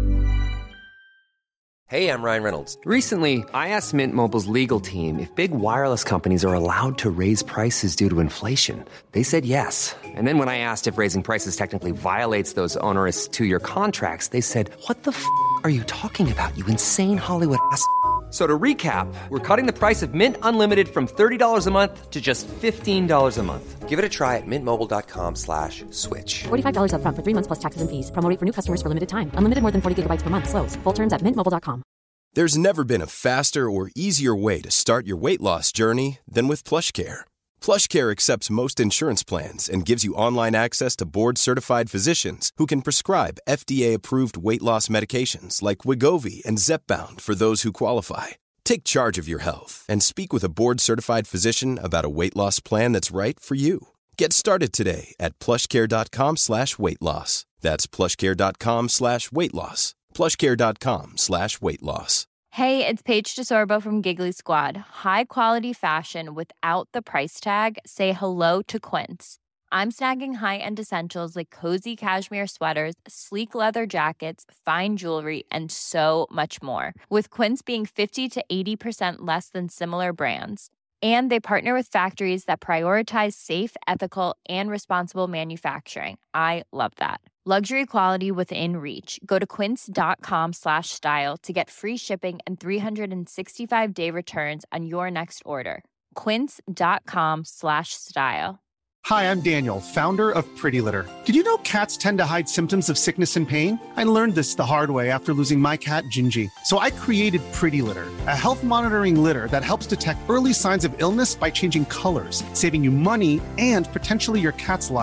A: Hey, I'm Ryan Reynolds. Recently, I asked Mint Mobile's legal team if big wireless companies are allowed to raise prices due to inflation. They said yes. And then when I asked if raising prices technically violates those onerous two-year contracts, they said, "What the f*** are you talking about, you insane Hollywood ass?" So to recap, we're cutting the price of Mint Unlimited from thirty dollars a month to just fifteen dollars a month. Give it a try at mintmobile.com slash switch.
B: forty-five dollars up front for three months plus taxes and fees. Promo rate for new customers for limited time. Unlimited more than forty gigabytes per month. Slows full terms at mint mobile dot com.
C: There's never been a faster or easier way to start your weight loss journey than with PlushCare. PlushCare accepts most insurance plans and gives you online access to board-certified physicians who can prescribe F D A-approved weight loss medications like Wegovy and Zepbound for those who qualify. Take charge of your health and speak with a board-certified physician about a weight loss plan that's right for you. Get started today at plushcare.com slash weight loss. That's plushcare.com slash weight loss. plushcare.com slash weight loss.
L: Hey, it's Paige DeSorbo from Giggly Squad. High quality fashion without the price tag. Say hello to Quince. I'm snagging high-end essentials like cozy cashmere sweaters, sleek leather jackets, fine jewelry, and so much more. With Quince being fifty to eighty percent less than similar brands. And they partner with factories that prioritize safe, ethical, and responsible manufacturing. I love that. Luxury quality within reach. Go to quince.com slash style to get free shipping and three sixty-five day returns on your next order. Quince.com slash style.
D: Hi, I'm Daniel, founder of Pretty Litter. Did you know cats tend to hide symptoms of sickness and pain? I learned this the hard way after losing my cat, Gingy. So I created Pretty Litter, a health monitoring litter that helps detect early signs of illness by changing colors, saving you money and potentially your cat's life.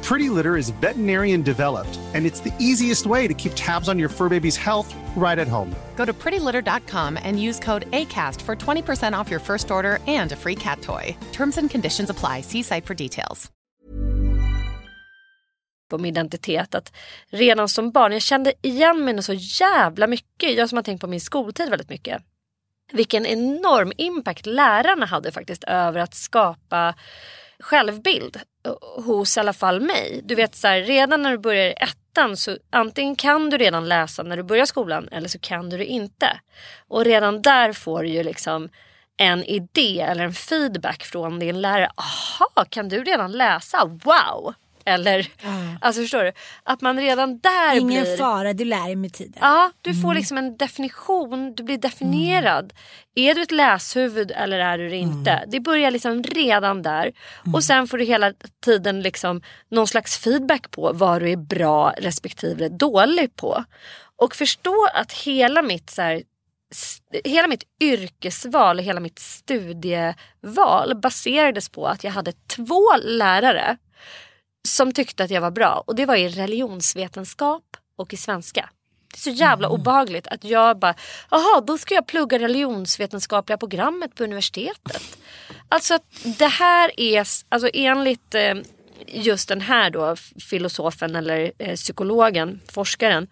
D: Pretty Litter is veterinarian developed, and it's the easiest way to keep tabs on your fur baby's health right at home.
E: Go to pretty litter dot com and use code ACAST for twenty percent off your first order and a free cat toy. Terms and conditions apply. See site for details.
K: På min identitet att redan som barn, jag kände igen mig så jävla mycket. Jag som har tänkt på min skoltid väldigt mycket. Vilken enorm impact lärarna hade faktiskt över att skapa självbild hos i alla fall mig. Du vet så här, redan när du börjar i ettan så antingen kan du redan läsa när du börjar skolan eller så kan du det inte. Och redan där får du ju liksom en idé eller en feedback från din lärare. Aha, kan du redan läsa? Wow! Eller, mm. alltså förstår du? Att man redan där
H: Ingen
K: blir...
H: fara, du lär dig med tiden.
K: Ja, du får
H: mm.
K: liksom en definition, du blir definierad. Mm. Är du ett läshuvud eller är du det inte? Mm. Det börjar liksom redan där. Mm. Och sen får du hela tiden liksom någon slags feedback på vad du är bra respektive dålig på. Och förstå att hela mitt så här, hela mitt yrkesval och hela mitt studieval baserades på att jag hade två lärare som tyckte att jag var bra. Och det var i religionsvetenskap och i svenska. Det är så jävla mm. obehagligt att jag bara, jaha, då ska jag plugga religionsvetenskapliga programmet på universitetet. Alltså att det här är, alltså enligt eh, just den här då filosofen eller eh, psykologen, forskaren.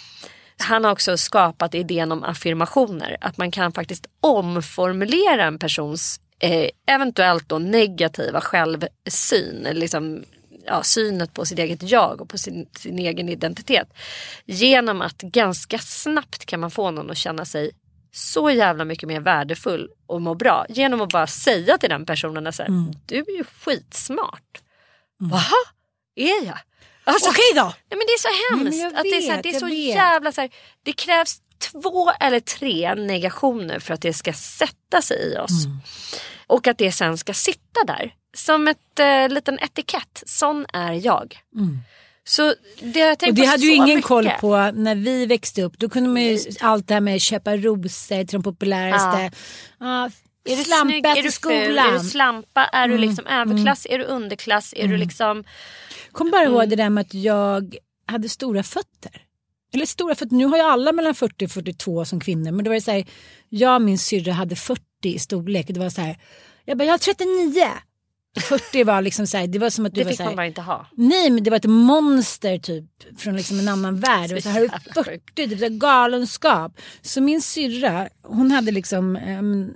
K: Han har också skapat idén om affirmationer. Att man kan faktiskt omformulera en persons eh, eventuellt då negativa självsyn, liksom ja, synet på sitt eget jag och på sin, sin egen identitet. Genom att ganska snabbt kan man få någon att känna sig så jävla mycket mer värdefull och må bra. Genom att bara säga till den personen att mm. du är ju skitsmart. Mm. Vaha, är jag? Alltså,
H: okej då.
K: Nej, men det är så hemskt.
H: Vet,
K: att det är så, här, det är så jävla så här, det krävs två eller tre negationer för att det ska sätta sig i oss. Mm. Och att det sen ska sitta där. Som ett eh, liten etikett. Sån är jag. Mm. Så det, jag
H: och det hade ju ingen
K: mycket.
H: koll på när vi växte upp. Då kunde man ju allt det här med att köpa rosor till de populäraste. Ja. Uh,
K: är du snygg? Är du ful? Är du slampa? Är mm. du liksom överklass? Mm. Är du underklass? Är mm. du liksom...
H: Kom bara ihåg mm. det där med att jag hade stora fötter. Eller stora fötter. Nu har jag alla mellan fyrtio och fyrtiotvå som kvinnor. Men det var så här, jag och min syrra hade fyrtio i storlek. Det var så här, jag bara, jag har trettionio. fyrtio var liksom så här, det var som att du
K: det
H: var
K: fick
H: så här,
K: man bara inte ha.
H: Nej, men det var ett monster typ från liksom en annan värld. Det var så här, fyrtio, typ så här, galenskap. Så min syrra, hon hade liksom um,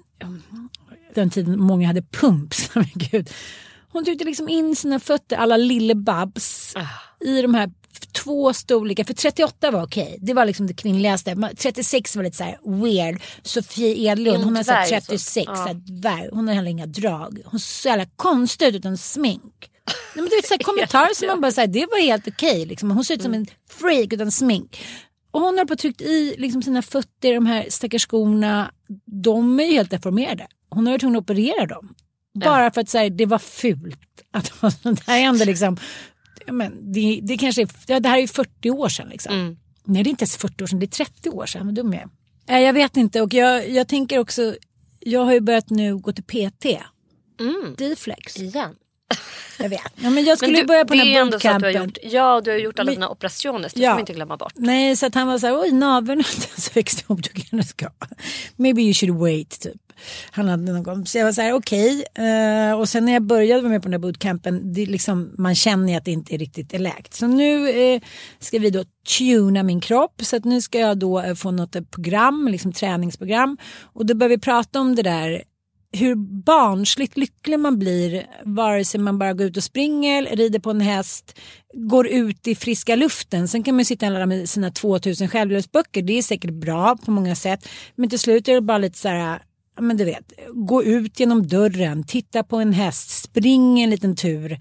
H: den tiden många hade pumps. Gud. Hon tryckte liksom in sina fötter, alla lillebabs, ah. i de här två storlekar. För trettioåtta var okej. Det var liksom det kvinnligaste. trettiosex var lite så här weird. Sofie Edlund, hon har sagt trettiosex. Så. Ja. Här, hon har heller inga drag. Hon ser så jävla konstig ut utan smink. Nej, men du vet, så här, kommentarer som man bara säger, det var helt okej. Liksom. Hon ser ut som en freak utan smink. Och hon har på tryckt i liksom, sina fötter, de här stackars skorna. De är ju helt deformerade. Hon har ju tvungen att operera dem. Bara ja. För att säga det var fult. Att det här är ändå liksom... Men det, det kanske är, ja, det här är ju fyrtio år sedan liksom. Mm. Nej, det är inte ens fyrtio år sedan, det är trettio år sedan. Vad dum jag är. Jag vet inte, och jag, jag tänker också, jag har ju börjat nu gå till P T.
K: Mm.
H: D-flex.
K: Igen.
H: Jag vet. Ja, men jag skulle men du, börja på den här bootcampen.
K: Du har gjort, ja, du har gjort alla men, dina operationer, det ja. Får vi inte glömma bort.
H: Nej, så att han var så här, oj, naveln så växte ihop, du kan ska. Maybe you should wait, typ. Han hade någon gång. Så jag var så här, okej. Okay. Uh, och sen när jag började vara med på den här bootcampen, det liksom, man känner att det inte är riktigt är läkt. Så nu uh, ska vi då tuna min kropp. Så att nu ska jag då uh, få något program, liksom träningsprogram. Och då börjar vi prata om det där, hur barnsligt lycklig man blir vare sig man bara går ut och springer, rider på en häst, går ut i friska luften. Sen kan man sitta och lära med sina tvåtusen självhjälpsböcker. Det är säkert bra på många sätt. Men till slut är det bara lite så här, men du vet, gå ut genom dörren, titta på en häst, spring en liten tur.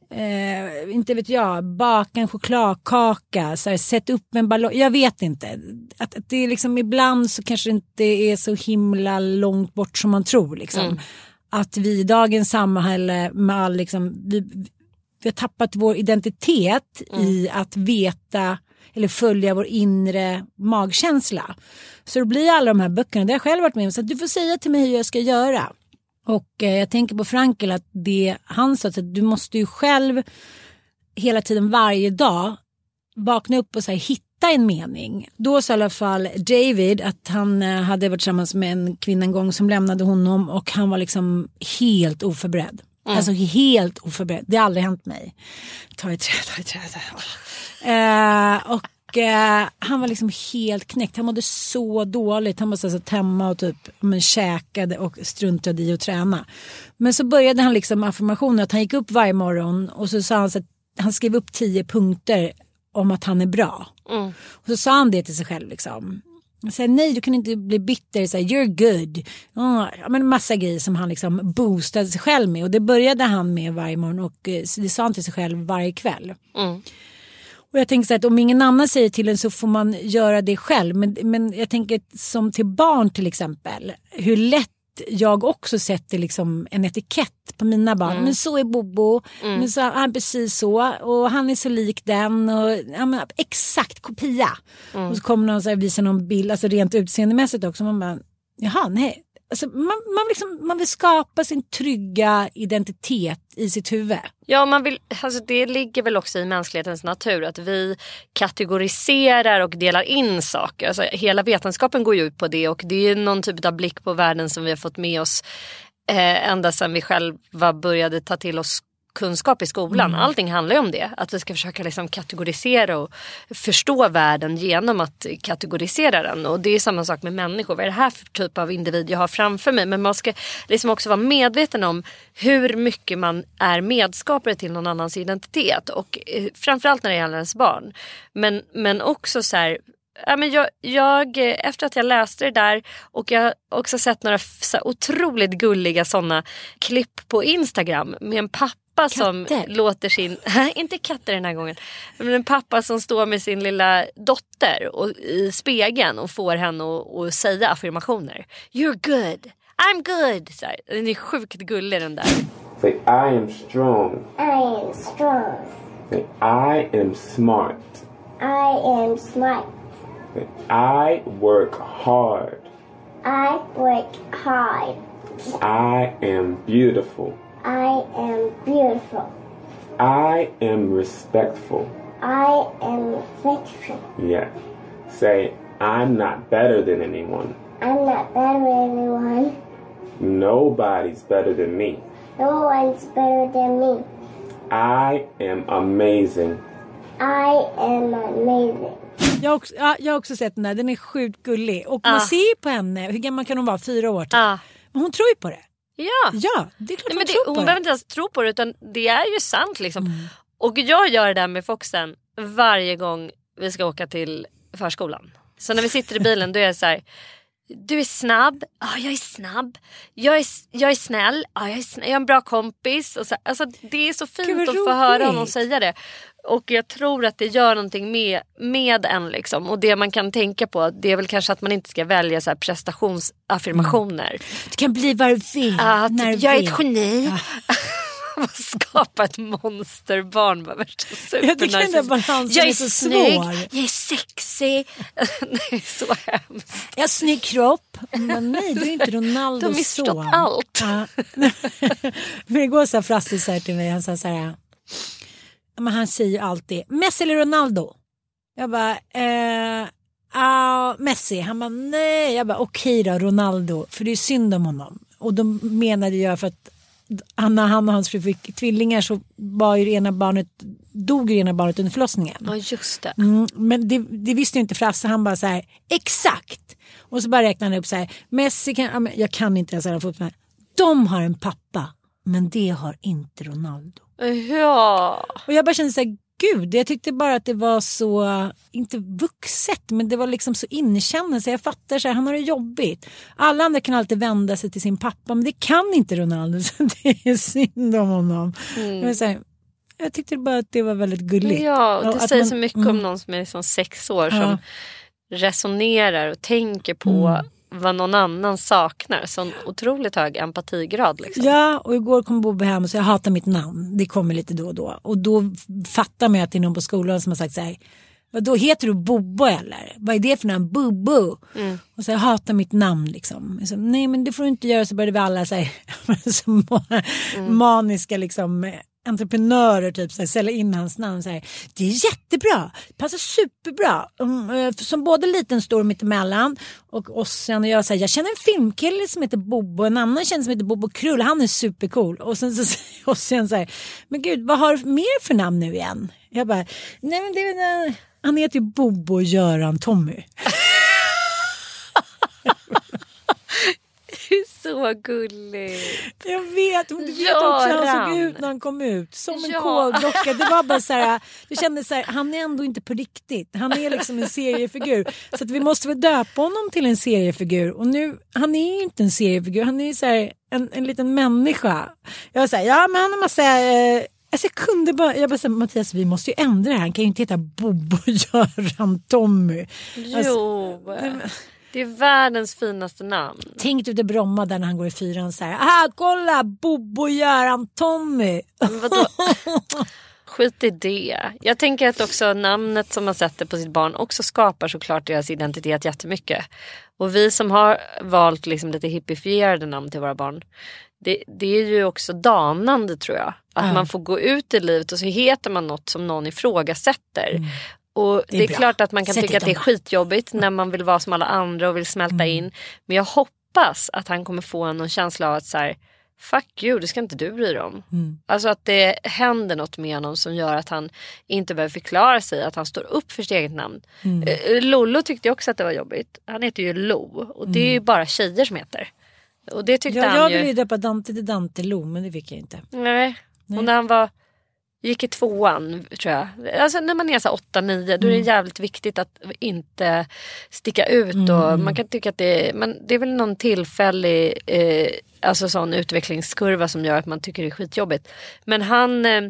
H: Eh, inte vet jag, baka en chokladkaka, så här, sätt upp en ballong. Jag vet inte. Att, att det är liksom ibland så kanske det inte är så himla långt bort som man tror. Liksom. Mm. Att vi i dagens samhälle med all liksom, vi, vi har tappat vår identitet mm. i att veta eller följa vår inre magkänsla. Så det blir alla de här böckerna, det har jag själv varit med om. Så att du får säga till mig hur jag ska göra. Och eh, jag tänker på Frankel att det han sa att du måste ju själv hela tiden varje dag vakna upp och så här, hitta en mening. Då sa i alla fall David att han eh, hade varit tillsammans med en kvinna en gång som lämnade honom och han var liksom helt oförberedd. Mm. Alltså helt oförberedd. Det har aldrig hänt mig. Ta i trä, ta i trä. Eh, och eh, han var liksom helt knäckt. Han mådde så dåligt. Han måste alltså tämma och typ men, käkade och struntade i att träna. Men så började han liksom affirmationer att han gick upp varje morgon och så sa han så att han skrev upp tio punkter om att han är bra. Mm. Och så sa han det till sig själv liksom. Han säger nej, du kan inte bli bitter. Så här, you're good. Oh, ja, men massa grejer som han liksom boostade sig själv med. Och det började han med varje morgon. Och det sa han till sig själv varje kväll. Mm. Och jag tänker så här, att om ingen annan säger till en så får man göra det själv. Men, men jag tänker som till barn till exempel. Hur lätt jag också sätter liksom en etikett på mina barn. Mm. Men så är Bobo. Mm. Men så är han precis så. Och han är så lik den. Och, ja, men, exakt kopia. Mm. Och så kommer någon så här, visa någon bild. Alltså rent utseendemässigt också. Man bara, jaha, nej. Alltså, man, man, liksom, man vill skapa sin trygga identitet i sitt huvud.
K: Ja, man vill, alltså det ligger väl också i mänsklighetens natur att vi kategoriserar och delar in saker. Alltså, hela vetenskapen går ju ut på det och det är någon typ av blick på världen som vi har fått med oss eh, ända sedan vi själva började ta till oss kunskap i skolan. Mm. Allting handlar ju om det. Att vi ska försöka liksom kategorisera och förstå världen genom att kategorisera den. Och det är samma sak med människor. Vad är det här för typ av individ jag har framför mig? Men man ska liksom också vara medveten om hur mycket man är medskapare till någon annans identitet. Och eh, framförallt när det gäller ens barn. Men, men också så här... Ja, men jag, jag, efter att jag läste det där och jag har också sett några så otroligt gulliga sådana klipp på Instagram med en pappa Katter. Som låter sin, inte katter den här gången, men en pappa som står med sin lilla dotter och, i spegeln och får henne att, att säga affirmationer. You're good, I'm good. Så här, den är sjukt gullig den där.
M: Say I am strong.
N: I am strong.
M: Say I am smart.
N: I am smart.
M: Say I work hard.
N: I work hard.
M: I am beautiful.
N: I am beautiful.
M: I am respectful.
N: I am respectful.
M: Yeah. Say, I'm not better than anyone.
N: I'm not better than anyone.
M: Nobody's better than me.
N: No one's better than me.
M: I am amazing.
N: I am amazing.
H: Jag har, också, ja, jag har också sett den där. Den är sjukt gullig. Och man ah. ser på henne. Hur gammal kan hon vara? Fyra år till. Ah. Men hon tror ju på det.
K: Ja,
H: ja det är klart. Nej,
K: men det,
H: hon,
K: hon behöver inte ens tro på det, utan det är ju sant liksom. Mm. Och jag gör det där med Foxen varje gång vi ska åka till förskolan. Så när vi sitter i bilen då är jag så här: du är snabb, ja oh, jag är snabb. Jag är, jag är snäll, ja oh, jag är snäll. Jag är en bra kompis. Och så, alltså, det är så fint att få höra honom säga det. Och jag tror att det gör någonting med, med en liksom. Och det man kan tänka på, det är väl kanske att man inte ska välja så här prestationsaffirmationer. Mm.
H: Du kan bli vad du vill.
K: Att
H: när
K: jag
H: vill.
K: är ett geni. Ja. Skapa ett monsterbarn. Bara
H: jag tycker den balansen
K: jag är,
H: är så
K: snygg,
H: svår.
K: jag är sexig. Nej, så hemskt.
H: Jag har snygg kropp. Men nej, du är inte Ronaldo.
K: Du har missförstått
H: så.
K: allt.
H: Ja. Men igår sa Frasse så här till mig. Han sa så här: men han säger alltid Messi eller Ronaldo. Jag bara eh, ah, Messi. Han bara nej. Jag bara okej okay då, Ronaldo. För det är synd om honom. Och då menade jag för att Anna, han och hans fru fick tvillingar, så var ju det ena barnet, dog ju det ena barnet under förlossningen.
K: Ja, just det.
H: Mm, men det, det visste ju inte Frasse. Han bara så här, exakt. Och så bara räknade han upp så här, Messi kan, jag kan inte ens säga fotboll. De har en pappa, men det har inte Ronaldo.
K: Ja.
H: Och jag bara kände så här, gud, jag tyckte bara att det var så, inte vuxet, men det var liksom så inkännande. Så jag fattar så här, han har det jobbigt. Alla andra kan alltid vända sig till sin pappa, men det kan inte Ronaldo, så det är synd om honom. Mm. Jag, så här, jag tyckte bara att det var väldigt gulligt.
K: Ja, och det
H: och
K: säger
H: man,
K: så mycket
H: mm.
K: om någon som är liksom sex år
H: ja.
K: som resonerar och tänker på mm. vad någon annan saknar. Sån otroligt hög empatigrad liksom.
H: Ja, och igår kom Bobo hem och så jag hatar mitt namn. Det kommer lite då och då. Och då fattar man att det är någon på skolan som har sagt så här: då heter du Bobo eller? Vad är det för namn? Bobo. Mm. Och så jag hatar mitt namn liksom. Så, nej men det får du inte göra. Så började vi alla så här, så mm. maniska liksom entreprenörer typ så här, säljer in hans namn så här. Det är jättebra, passar superbra. Um, som både liten stor mittemellan och, och sen och jag säger jag känner en filmkille som heter Bobo, en annan känner som heter Bobo Krull, han är supercool. Och sen så och sen så här, men gud, vad har du mer för namn nu igen? Jag bara, nej men det är han heter ju Bobo Göran Tommy.
K: Så gullig.
H: Jag vet, du vet också hur han såg ut när han kom ut. Som en ja. Kåldocka. Det var bara så här, du kände så här, han är ändå inte på riktigt. Han är liksom en seriefigur. Så att vi måste väl döpa honom till en seriefigur. Och nu, han är ju inte en seriefigur. Han är ju så här, en, en liten människa. Jag var så här, ja men han har massa... Eh, alltså jag kunde bara, jag bara sa, Mattias, vi måste ju ändra det här. Han kan ju inte heta Bobo Göran Tommy.
K: Jo.
H: Alltså,
K: det är världens finaste namn.
H: Tänk ut i Bromma där när han går i fyran så här. Aha, kolla, Bobo Göran Tommy.
K: Vadå? Skit i det. Jag tänker att också namnet som man sätter på sitt barn också skapar såklart deras identitet jättemycket. Och vi som har valt liksom lite hippifierade namn till våra barn. Det, det är ju också danande tror jag. Att mm. man får gå ut i livet och så heter man något som någon ifrågasätter. Mm. Och det är, det är klart att man kan Sätt tycka att det är skitjobbigt när man vill vara som alla andra och vill smälta mm. in. Men jag hoppas att han kommer få någon känsla av att så här, fuck you, det ska inte du bry dig om. Mm. Alltså att det händer något med honom som gör att han inte behöver förklara sig, att han står upp för sitt eget namn. Mm. Lollo tyckte också att det var jobbigt. Han heter ju Lo och det är ju bara tjejer som heter. Och det tyckte
H: ja,
K: han
H: jag
K: ju...
H: ville ju döpa Dante till Dante Lo, men det fick jag inte.
K: Nej, Nej. Och när han var... gick i tvåan tror jag. Alltså när man är så åtta nio då är det jävligt viktigt att inte sticka ut mm. och man kan tycka att det är, men det är väl någon tillfällig eh, alltså sån utvecklingskurva som gör att man tycker det är skitjobbigt. Men han eh,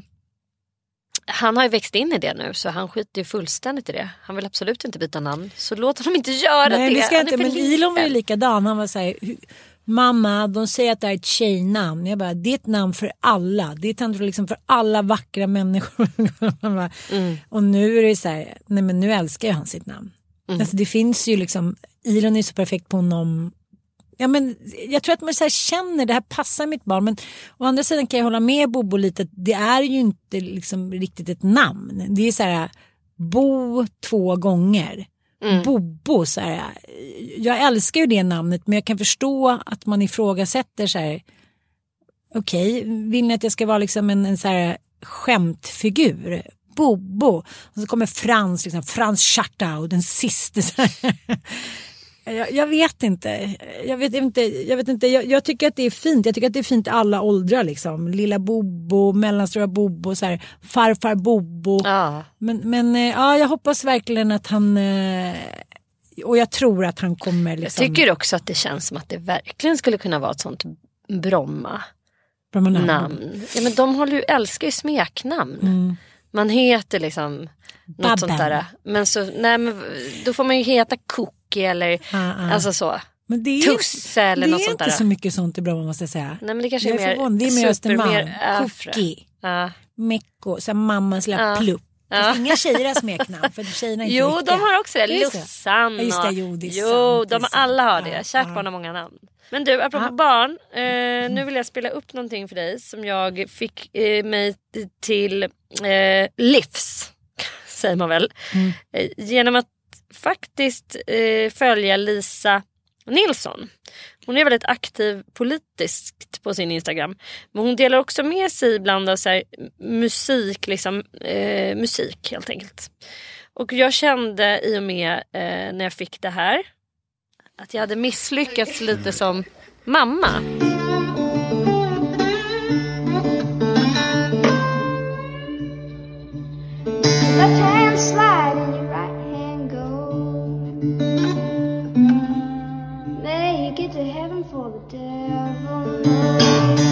K: han har ju växt in i det nu så han skiter ju fullständigt i det. Han vill absolut inte byta namn. Så låt honom inte göra
H: Nej,
K: det.
H: det ska inte, men Elon var ju likadan. Han var så här, mamma, de säger att det är ett tjejnamn. Jag bara, det är ett namn för alla. Det är ett namn liksom för alla vackra människor. bara, mm. Och nu är det så här, nej men nu älskar jag han sitt namn. Mm. Alltså det finns ju liksom, Elon är så perfekt på honom. Ja men jag tror att man så här känner, det här passar mitt barn. Men å andra sidan kan jag hålla med Bobo lite, att det är ju inte liksom riktigt ett namn. Det är så här, Bo två gånger. Mm. Bobo så här, jag älskar ju det namnet men jag kan förstå att man ifrågasätter så här, okej, okay, vill ni att jag ska vara liksom en, en så här skämtfigur? Bobo. Och så kommer Frans liksom, Frans Schartau, den sista så här. Jag, jag vet inte. Jag vet inte. Jag vet inte. Jag, jag tycker att det är fint. Jag tycker att det är fint alla åldrar liksom. Lilla Bobo, mellanstora Bobo, så här, farfar Bobo. Ja. Men men ja, jag hoppas verkligen att han och jag tror att han kommer liksom.
K: Jag tycker också att det känns som att det verkligen skulle kunna vara ett sånt Bromma
H: namn.
K: namn. Ja, men de håller ju älskar ju smeknamn. Mm. Man heter liksom något
H: Babben.
K: Sånt där. Men så nej men då får man ju heta Cookie eller
H: ah, ah.
K: alltså så.
H: Men det är,
K: Tusse eller något sånt där.
H: Det är inte så mycket sånt i Bromma måste jag säga.
K: Nej men det kanske
H: jag
K: är, är
H: mer det är mer Östermalm. Cookie.
K: Ja.
H: Mecko, så mammas lilla ja. Plupp. Ja. Inga tjejer har smeknamn för tjejerna är inte
K: jo,
H: riktiga.
K: De har också det. Lussan.
H: Ja, just det, jo, det är
K: jo
H: sant,
K: de
H: det
K: alla har det.
H: Ja,
K: Kärt
H: ja.
K: barn har många namn. Men du, apropå ja. barn. Eh, nu vill jag spela upp någonting för dig som jag fick eh, mig till eh, livs. Säger man väl. Mm. Eh, genom att faktiskt eh, följa Lisa Nilsson. Hon är väldigt aktiv politiskt på sin Instagram. Men hon delar också med sig ibland av så här, musik, liksom, eh, musik helt enkelt. Och jag kände i och med eh, när jag fick det här att jag hade misslyckats lite som mamma.
N: Left hand slide and your right hand go. Make it to heaven for the devil knows.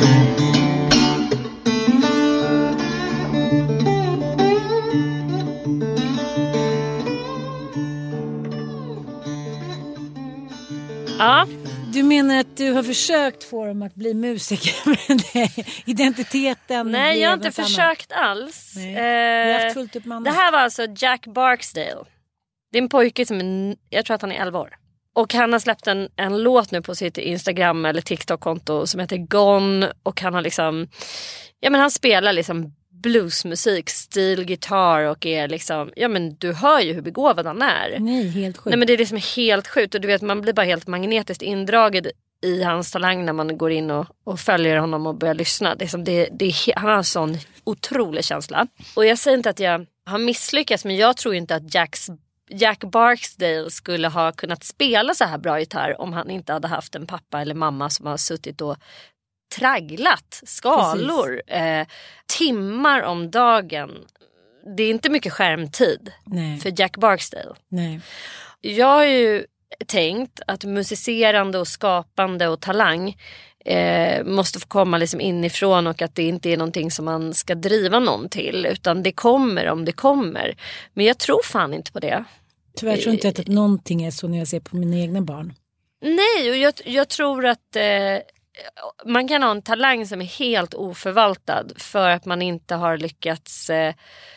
K: Ja.
H: Du menar att du har försökt få dem att bli musiker men identiteten?
K: Nej, jag har inte försökt alls.
H: Nej. Vi har haft fullt upp
K: det här var alltså Jack Barksdale. Det är en pojke som är, jag tror att han är elva år. Och han har släppt en, en låt nu på sitt Instagram eller TikTok-konto som heter Gone. Och han har liksom ja men han spelar liksom bluesmusik, stilgitarr och är liksom, ja men du hör ju hur begåvad han är.
H: Nej, helt sjukt.
K: Nej men det är liksom helt sjukt och du vet man blir bara helt magnetiskt indragen i hans talang när man går in och, och följer honom och börjar lyssna. Det är som det, det är, han har en sån otrolig känsla. Och jag säger inte att jag har misslyckats, men jag tror inte att Jacks, Jack Barksdale skulle ha kunnat spela så här bra gitarr om han inte hade haft en pappa eller mamma som har suttit och tragglat skalor eh, timmar om dagen. Det är inte mycket skärmtid
H: Nej.
K: för Jack Barksdale.
H: Nej.
K: Jag har ju tänkt att musicerande och skapande och talang eh, måste få komma liksom inifrån och att det inte är någonting som man ska driva någon till, utan det kommer om det kommer. Men jag tror fan inte på det.
H: Tyvärr tror inte att någonting är så när jag ser på mina egna barn.
K: Nej, och jag, jag tror att eh, man kan ha en talang som är helt oförvaltad för att man inte har lyckats eh,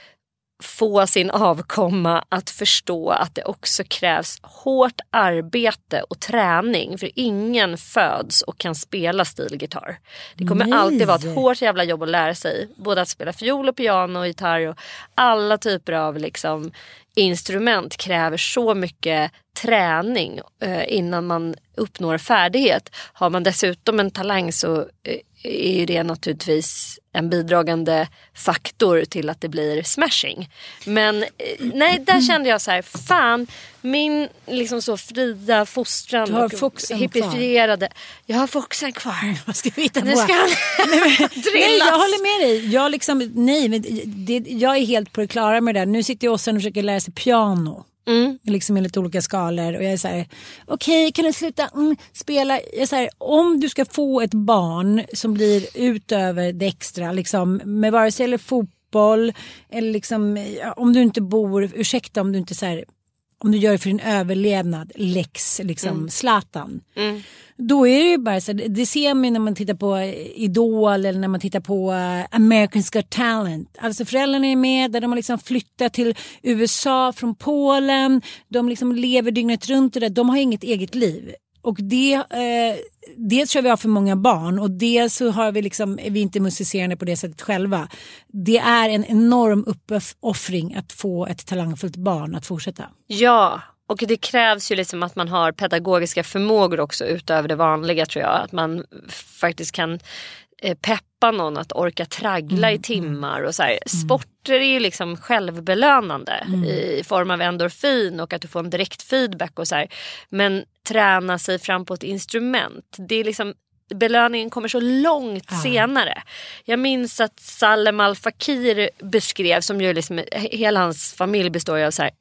K: få sin avkomma att förstå att det också krävs hårt arbete och träning, för ingen föds och kan spela stilgitarr. Det kommer
H: Nej.
K: alltid vara ett hårt jävla jobb att lära sig, både att spela fiol och piano och gitarr och alla typer av liksom instrument kräver så mycket träning eh, innan man uppnår färdighet. Har man dessutom en talang så eh, är ju det naturligtvis en bidragande faktor till att det blir smashing. Men eh, nej, där kände jag så här, fan, min liksom så fria fostran och hippifierade. Jag har foxen kvar.
H: Vad ska vi hitta på?
K: Nu ska han
H: nej, jag håller med dig. Jag liksom, nej, men det, jag är helt på det klara med det där. Nu sitter jag också och försöker lära sig piano. Mm. Liksom i lite olika skalor. Och jag är så här, okej, okay, kan du sluta mm, spela? Jag är så här, om du ska få ett barn som blir utöver det extra, liksom, med vare sig eller fotboll, eller liksom, om du inte bor, ursäkta om du inte så här, om du gör det för din överlevnad, Lex, liksom, mm. Zlatan. Mm. Då är det ju bara så här, det ser man när man tittar på Idol eller när man tittar på American's Got Talent. Alltså föräldrarna är med, där de har liksom flyttat till U S A från Polen. De liksom lever dygnet runt och där. De har inget eget liv. Och det, eh, dels tror jag vi har för många barn och dels så har vi liksom, är vi inte musicerande på det sättet själva. Det är en enorm uppoffring att få ett talangfullt barn att fortsätta.
K: Ja, och det krävs ju liksom att man har pedagogiska förmågor också utöver det vanliga, tror jag. Att man faktiskt kan eh, peppa någon att orka traggla mm, i timmar och så här. Mm. Sporter är ju liksom självbelönande mm. i form av endorfin och att du får en direkt feedback och så här. Men träna sig fram på ett instrument, det är liksom, belöningen kommer så långt ah. senare. Jag minns att Salem Al Fakir beskrev, som ju liksom, hela hans familj består av så här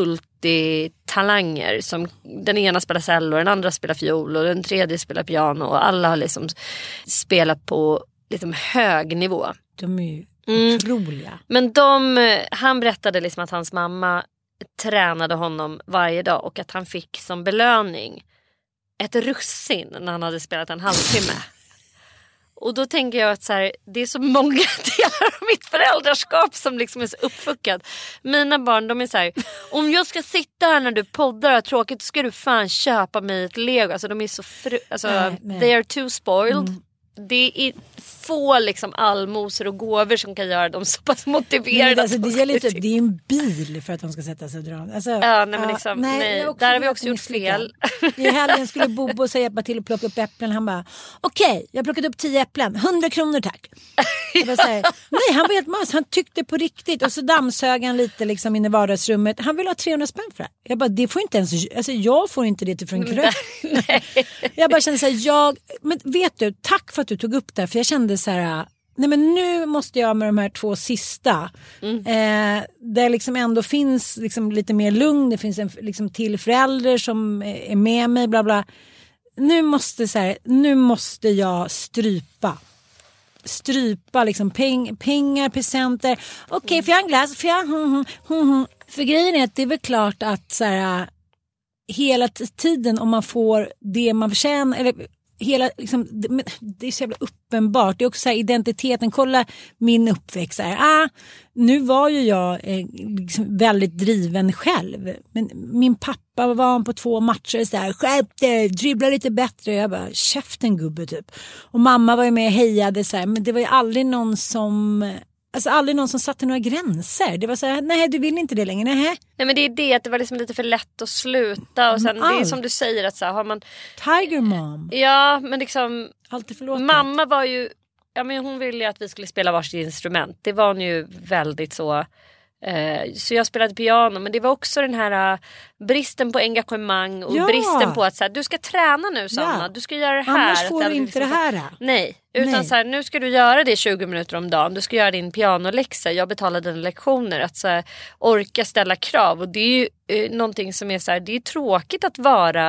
K: multitalanger, som den ena spelar cello, den andra spelar fiol och den tredje spelar piano och alla har liksom spelat på liksom hög nivå.
H: De är ju
K: mm.
H: otroliga.
K: Men de, han berättade liksom att hans mamma tränade honom varje dag och att han fick som belöning ett russin när han hade spelat en halvtimme. Och då tänker jag att så här, det är så många delar av mitt föräldraskap som liksom är så uppfuckat. Mina barn, de är så här, om jag ska sitta här när du poddar och har tråkigt, så ska du fan köpa mig ett Lego. Alltså de är så fru- alltså, nej, nej. They are too spoiled. Mm. Det är få liksom allmosor och gåvor som kan göra dem så pass motiverade.
H: Nej, alltså, det, är lite, det är en bil för att de ska sätta sig och dra. Alltså,
K: ja, nej, men liksom,
H: nej,
K: nej, där har vi också gjort fel.
H: I helgen skulle Bobo säga hjälpa till att plocka upp äpplen. Han bara, okej, okay, jag har plockat upp tio äpplen. Hundra kronor, tack. Jag bara säger, nej, han var helt mas. Han tyckte på riktigt. Och så dammsög han lite liksom in i vardagsrummet. Han vill ha trehundra spänn för det. Jag bara, det får inte ens, alltså jag får inte det till från krök. Jag bara kände så här, jag, men vet du, tack för att du tog upp det. För jag kände så här, nej men nu måste jag med de här två sista mm. eh, där liksom ändå finns liksom lite mer lugn, det finns en liksom till förälder som är med mig, bla bla. Nu måste så här, nu måste jag strypa strypa liksom peng, pengar, presenter. Okej, okay, för jag har en glass, för jag hm, hm, hm. För grejen är att det är väl klart att så här, hela tiden om man får det man förtjänar, eller hela, liksom, det, det är så jävla uppenbart. Det är också så här identiteten. Kolla min uppväxt. Här. Ah, nu var ju jag eh, liksom väldigt driven själv. Men min pappa var på två matcher så här, skärp dig, dribbla lite bättre. Jag bara, käften gubbe typ. Och mamma var ju med och hejade så här. Men det var ju aldrig någon som... Alltså aldrig någon som satte några gränser. Det var så här, nej du vill inte det längre, nej.
K: Nej men det är det att det var liksom lite för lätt att sluta. Och sen, det är som du säger att så här, har man...
H: Tiger mom.
K: Ja men liksom...
H: Alltid förlåt.
K: Mamma var ju... Ja men hon ville ju att vi skulle spela varsitt instrument. Det var hon ju väldigt så... Eh, så jag spelade piano. Men det var också den här uh, bristen på engagemang. Och ja. bristen på att så här, du ska träna nu Sanna. Ja. Du ska göra det här.
H: Annars får
K: att,
H: du inte liksom, det här.
K: Nej. Utan Nej. så här, nu ska du göra det tjugo minuter om dagen. Du ska göra din pianoläxa. Jag betalar dina lektioner. Att så här, orka ställa krav. Och det är ju eh, någonting som är så här, det är tråkigt att vara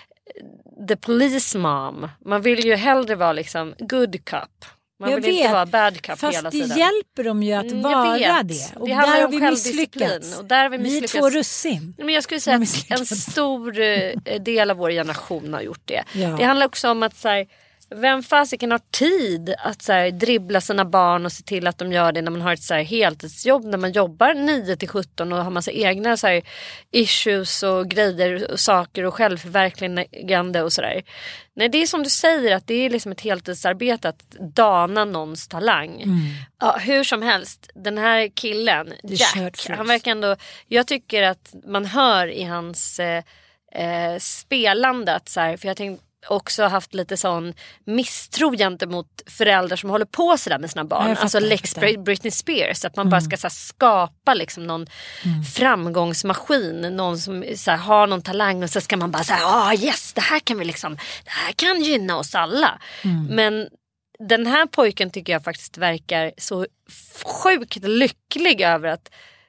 K: the police mom. Man vill ju hellre vara liksom good cop. Man
H: jag
K: vill
H: vet,
K: inte vara bad cup
H: fast
K: hela
H: det
K: tiden.
H: hjälper dem ju att
K: mm,
H: vara det. Och
K: det
H: där har vi
K: misslyckats.
H: misslyckats.
K: Och där har vi, misslyckats.
H: vi är två russin.
K: Men jag skulle säga att en stor eh, del av vår generation har gjort det.
H: Ja.
K: Det handlar också om att så här, vem fasiken har tid att så här, dribbla sina barn och se till att de gör det när man har ett så här, heltidsjobb. När man jobbar nio till sjutton och har massa egna så här, issues och grejer och saker och självförverkligande och sådär. Nej, det är som du säger att det är liksom ett heltidsarbete att dana någons talang. Mm. Ja, hur som helst, den här killen, Jack, han verkar ändå... Jag tycker att man hör i hans eh, eh, spelande att så här, för jag tänkte också haft lite sån misstro gentemot föräldrar som håller på sådär med sina barn. Alltså Lex Britney Spears. Att man mm. bara ska så här, skapa liksom någon mm. framgångsmaskin. Någon som så här, har någon talang och så ska man bara säga ah oh, yes, det här kan vi liksom, det här kan gynna oss alla. Mm. Men den här pojken tycker jag faktiskt verkar så sjukt lycklig över att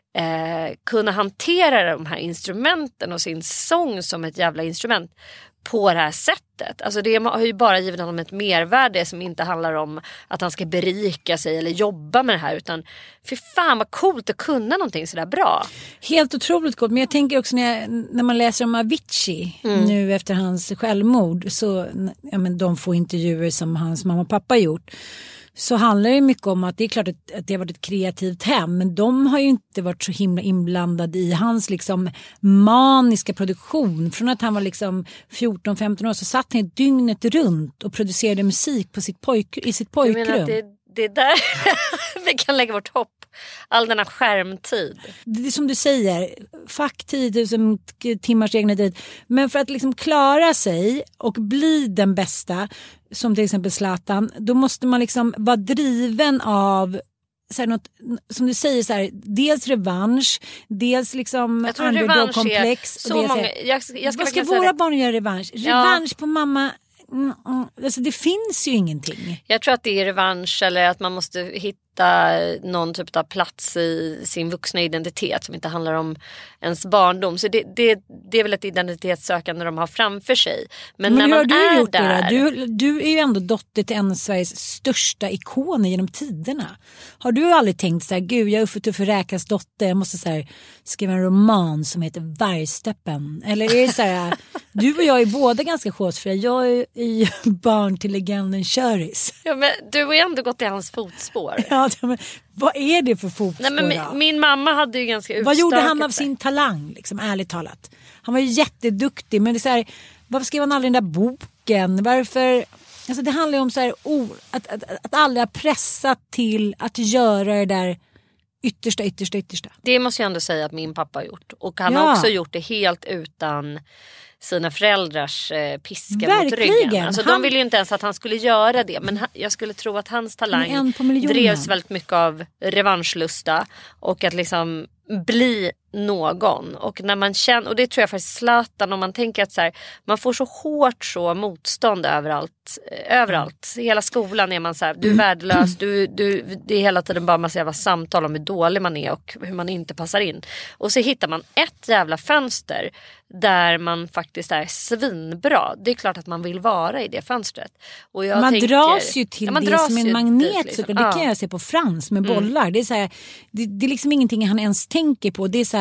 K: eh, kunna hantera de här instrumenten och sin sång som ett jävla instrument på det här sättet. Alltså det har ju bara givit honom ett mervärde som inte handlar om att han ska berika sig eller jobba med det här, utan för fan vad coolt att kunna någonting sådär bra.
H: Helt otroligt coolt, men jag tänker också när, jag, när man läser om Avicii mm. nu efter hans självmord, så ja, men de får intervjuer som hans mamma och pappa gjort. Så handlar det mycket om att det är klart att, att det har varit ett kreativt hem, men de har ju inte varit så himla inblandade i hans liksom maniska produktion. Från att han var liksom fjorton femton år så satt han dygnet runt och producerade musik på sitt pojk, i sitt pojkrum.
K: Jag menar att det, det är där vi kan lägga vårt hopp. All denna skärmtid.
H: Det är som du säger, fuck tio tusen timmars egna tid. Men för att liksom klara sig och bli den bästa, som till exempel Zlatan, då måste man liksom vara driven av så här, något, som du säger så här, dels revansch, dels liksom underdog-komplex.
K: Så många, jag, jag ska
H: vad ska våra barn göra revansch? Revansch ja. på mamma. Mm, mm, alltså det finns ju ingenting.
K: Jag tror att det är revansch eller att man måste hitta någon typ av plats i sin vuxna identitet som inte handlar om ens barndom. Så det, det, det är väl ett identitetssökande de har framför sig. Men, Men när man du är där...
H: Du, du är ju ändå dotter till en av Sveriges största ikoner genom tiderna. Har du aldrig tänkt så här, gud jag är Uffe Tuffe Räkas dotter, jag måste så här, skriva en roman som heter Vargsteppen? Eller är det så här, du och jag är båda ganska chosefria. Jag är i barn till legenden Köris.
K: Ja, men du har ju ändå gått i hans fotspår.
H: Ja, men vad är det för fotspår?
K: Nej, men min, min mamma hade ju ganska utstökat.
H: Vad gjorde han av sin talang, liksom, ärligt talat? Han var ju jätteduktig, men det är så här, varför skrev han aldrig den där boken? Varför... Alltså det handlar ju om så här, oh, att, att, att alla har pressat till att göra det där yttersta, yttersta, yttersta.
K: Det måste jag ändå säga att min pappa har gjort. Och han ja. har också gjort det helt utan sina föräldrars eh, piska
H: verkligen.
K: Mot ryggen. Alltså, han... De ville ju inte ens att han skulle göra det. Men han, jag skulle tro att hans talang drevs väldigt mycket av revanschlusta. Och att liksom bli någon. Och när man känner, och det tror jag faktiskt Zlatan, om man tänker att så här, man får så hårt så motstånd överallt. Överallt. Hela skolan är man så här, du är värdelös. Du, du, det är hela tiden bara massa jävla samtal om hur dålig man är och hur man inte passar in. Och så hittar man ett jävla fönster där man faktiskt är svinbra. Det är klart att man vill vara i det fönstret. Och jag
H: man
K: tänker,
H: dras ju till
K: ja,
H: det som en magnet.
K: Dit, liksom.
H: Det kan jag se på Frans med bollar. Mm. Det är så här, det, det är liksom ingenting han ens tänker på. Det är så här,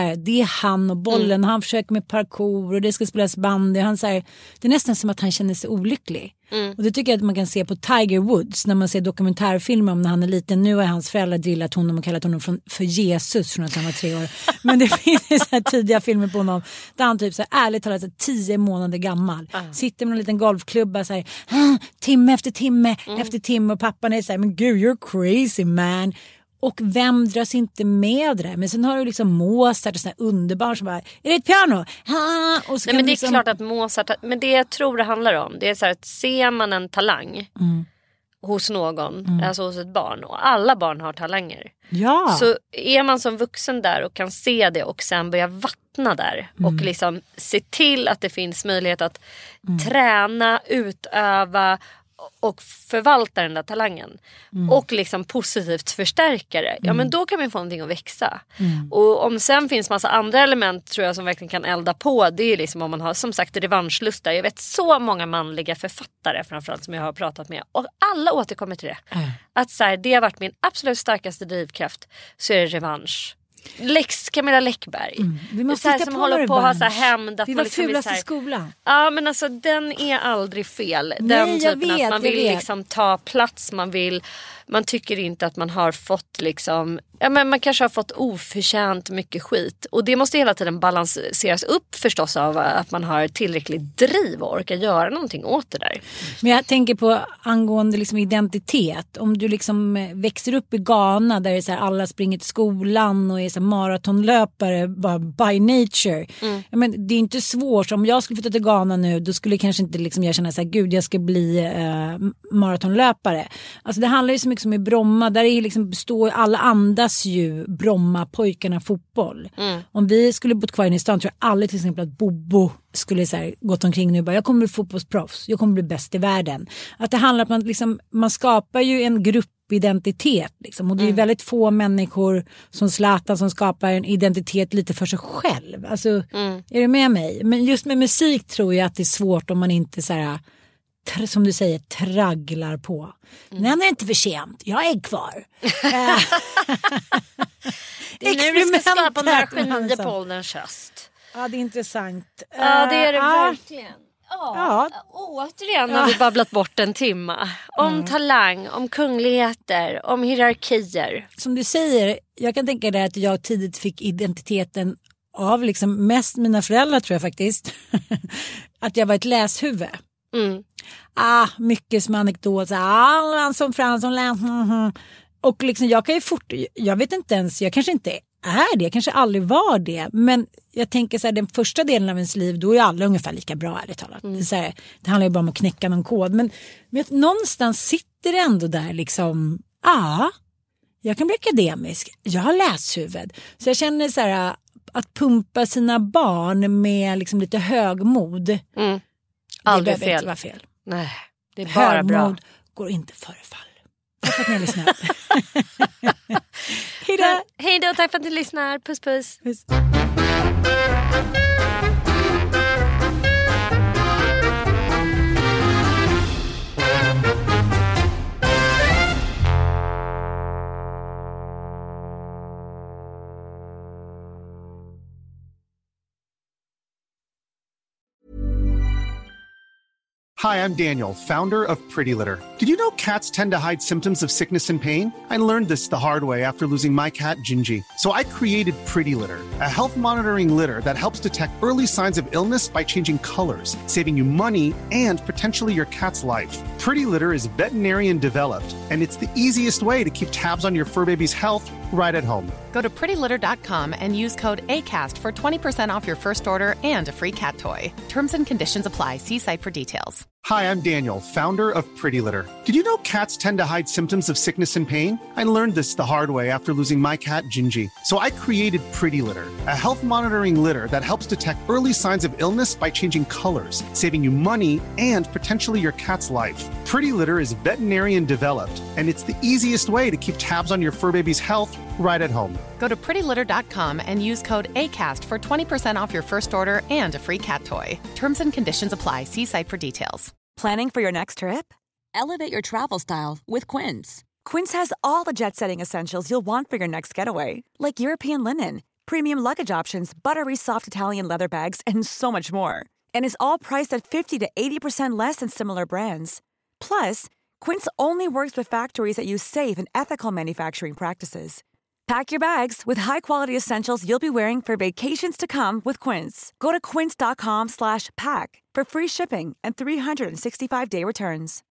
H: här, det är han och bollen. Mm. Han försöker med parkour och det ska spelas bandy. Han så här, det är nästan som att han känner sig olycklig. Mm. Och det tycker jag att man kan se på Tiger Woods när man ser dokumentärfilmer om när han är liten. Nu har hans föräldrar drillat honom och kallat honom för Jesus från att han var tre år. Men det finns så här tidiga filmer på honom där han typ så här, ärligt talat så här, tio månader gammal. Uh. Sitter med en liten golfklubba så här, timme efter timme mm. efter timme och pappan är så här, men gud, you're crazy man. Och vem dras inte med det? Men sen har du liksom Mozart och sådana underbar som bara, är det ett piano? Ha! Och så
K: Nej, men det
H: liksom...
K: är klart att Mozart, men det jag tror det handlar om, det är så här att ser man en talang mm. hos någon, mm. alltså hos ett barn, och alla barn har talanger. Ja. Så är man som vuxen där och kan se det och sen börja vattna där mm. och liksom se till att det finns möjlighet att mm. träna, utöva och förvalta den där talangen mm. och liksom positivt förstärka det, ja men då kan man få någonting att växa. Mm. Och om sen finns massa andra element tror jag som verkligen kan elda på, det är liksom om man har som sagt revanschlusta. Jag vet så många manliga författare framförallt som jag har pratat med och alla återkommer till det. Mm. Att så här, det har varit min absolut starkaste drivkraft, så är det revansch. Lex Camilla Läckberg mm. Vi måste så här, som håller på att ha så här hämnd att
H: vi var liksom fulast i skolan.
K: Ja men alltså den är aldrig fel.
H: Nej,
K: den typen
H: vet,
K: att man vill liksom ta plats, man vill, man tycker inte att man har fått liksom, ja men man kanske har fått oförtjänt mycket skit. Och det måste hela tiden balanseras upp förstås av att man har tillräckligt driv och orkar göra någonting åt det där.
H: Men jag tänker på angående liksom identitet. Om du liksom växer upp i Ghana där det är så här, alla springer till skolan och är så här maratonlöpare bara by nature. Mm. Ja, men det är inte svårt. Om jag skulle flytta till Ghana nu, då skulle jag kanske inte liksom, jag känna så här, gud jag ska bli eh, maratonlöpare. Alltså det handlar ju så mycket som i Bromma, där är liksom består alla andas ju Bromma pojkarna fotboll. Mm. Om vi skulle bott kvar i stan tror jag aldrig till exempel att Bobo skulle så här, gått omkring nu och bara, jag kommer bli fotbollsproffs, jag kommer bli bäst i världen. Att det handlar om att man, liksom, man skapar ju en gruppidentitet liksom, och det är mm. väldigt få människor som Zlatan som skapar en identitet lite för sig själv. Alltså, mm. är du med mig? Men just med musik tror jag att det är svårt om man inte så här, tr- som du säger, tragglar på. Mm. Nej, det är inte för sent. Jag är kvar.
K: Det är nu vi ska skapa några genier på ålderns höst.
H: Ja, det är intressant.
K: Ja, det är det
H: uh,
K: verkligen. Ja, ja. Återigen har vi babblat bort en timma. Om mm. talang, om kungligheter, om hierarkier.
H: Som du säger, jag kan tänka dig att jag tidigt fick identiteten av liksom mest mina föräldrar tror jag faktiskt. Att jag var ett läshuvud. Mm. Ah, mycket som anekdoter. Ah, som Fransson läs. Mm-hmm. Och liksom jag kan ju fort, jag vet inte ens, jag kanske inte är det, jag kanske aldrig var det. Men jag tänker så här, den första delen av ens liv, då är alla ungefär lika bra, ärligt talat. Mm. Det, så här, det handlar ju bara om att knäcka någon kod. Men, men någonstans sitter det ändå där liksom, ja, ah, jag kan bli akademisk, jag har läshuvud. Så jag känner så här, att pumpa sina barn med liksom lite högmod.
K: Mm. Aldrig
H: det
K: fel.
H: Inte vara fel.
K: Nej, det är bara
H: högmod
K: bra.
H: Går inte före fall. Tack för att ni har lyssnat. Hej då.
K: Hej då, tack för att ni lyssnar. Puss puss.
H: Puss.
D: Hi, I'm Daniel, founder of Pretty Litter. Did you know cats tend to hide symptoms of sickness and pain? I learned this the hard way after losing my cat, Gingy. So I created Pretty Litter, a health monitoring litter that helps detect early signs of illness by changing colors, saving you money and potentially your cat's life. Pretty Litter is veterinarian developed, and it's the easiest way to keep tabs on your fur baby's health right at home.
E: Go to pretty litter dot com and use code ACAST for twenty percent off your first order and a free cat toy. Terms and conditions apply. See site for details.
D: Hi, I'm Daniel, founder of Pretty Litter. Did you know cats tend to hide symptoms of sickness and pain? I learned this the hard way after losing my cat, Gingy. So I created Pretty Litter, a health monitoring litter that helps detect early signs of illness by changing colors, saving you money and potentially your cat's life. Pretty Litter is veterinarian developed, and it's the easiest way to keep tabs on your fur baby's health right at home.
E: Go to pretty litter dot com and use code ACAST for twenty percent off your first order and a free cat toy. Terms and conditions apply. See site for details.
O: Planning for your next trip? Elevate your travel style with Quince. Quince has all the jet-setting essentials you'll want for your next getaway, like European linen, premium luggage options, buttery soft Italian leather bags, and so much more. And is all priced at fifty to eighty percent less than similar brands. Plus, Quince only works with factories that use safe and ethical manufacturing practices. Pack your bags with high-quality essentials you'll be wearing for vacations to come with Quince. Go to quince.com slash pack for free shipping and three sixty-five day returns.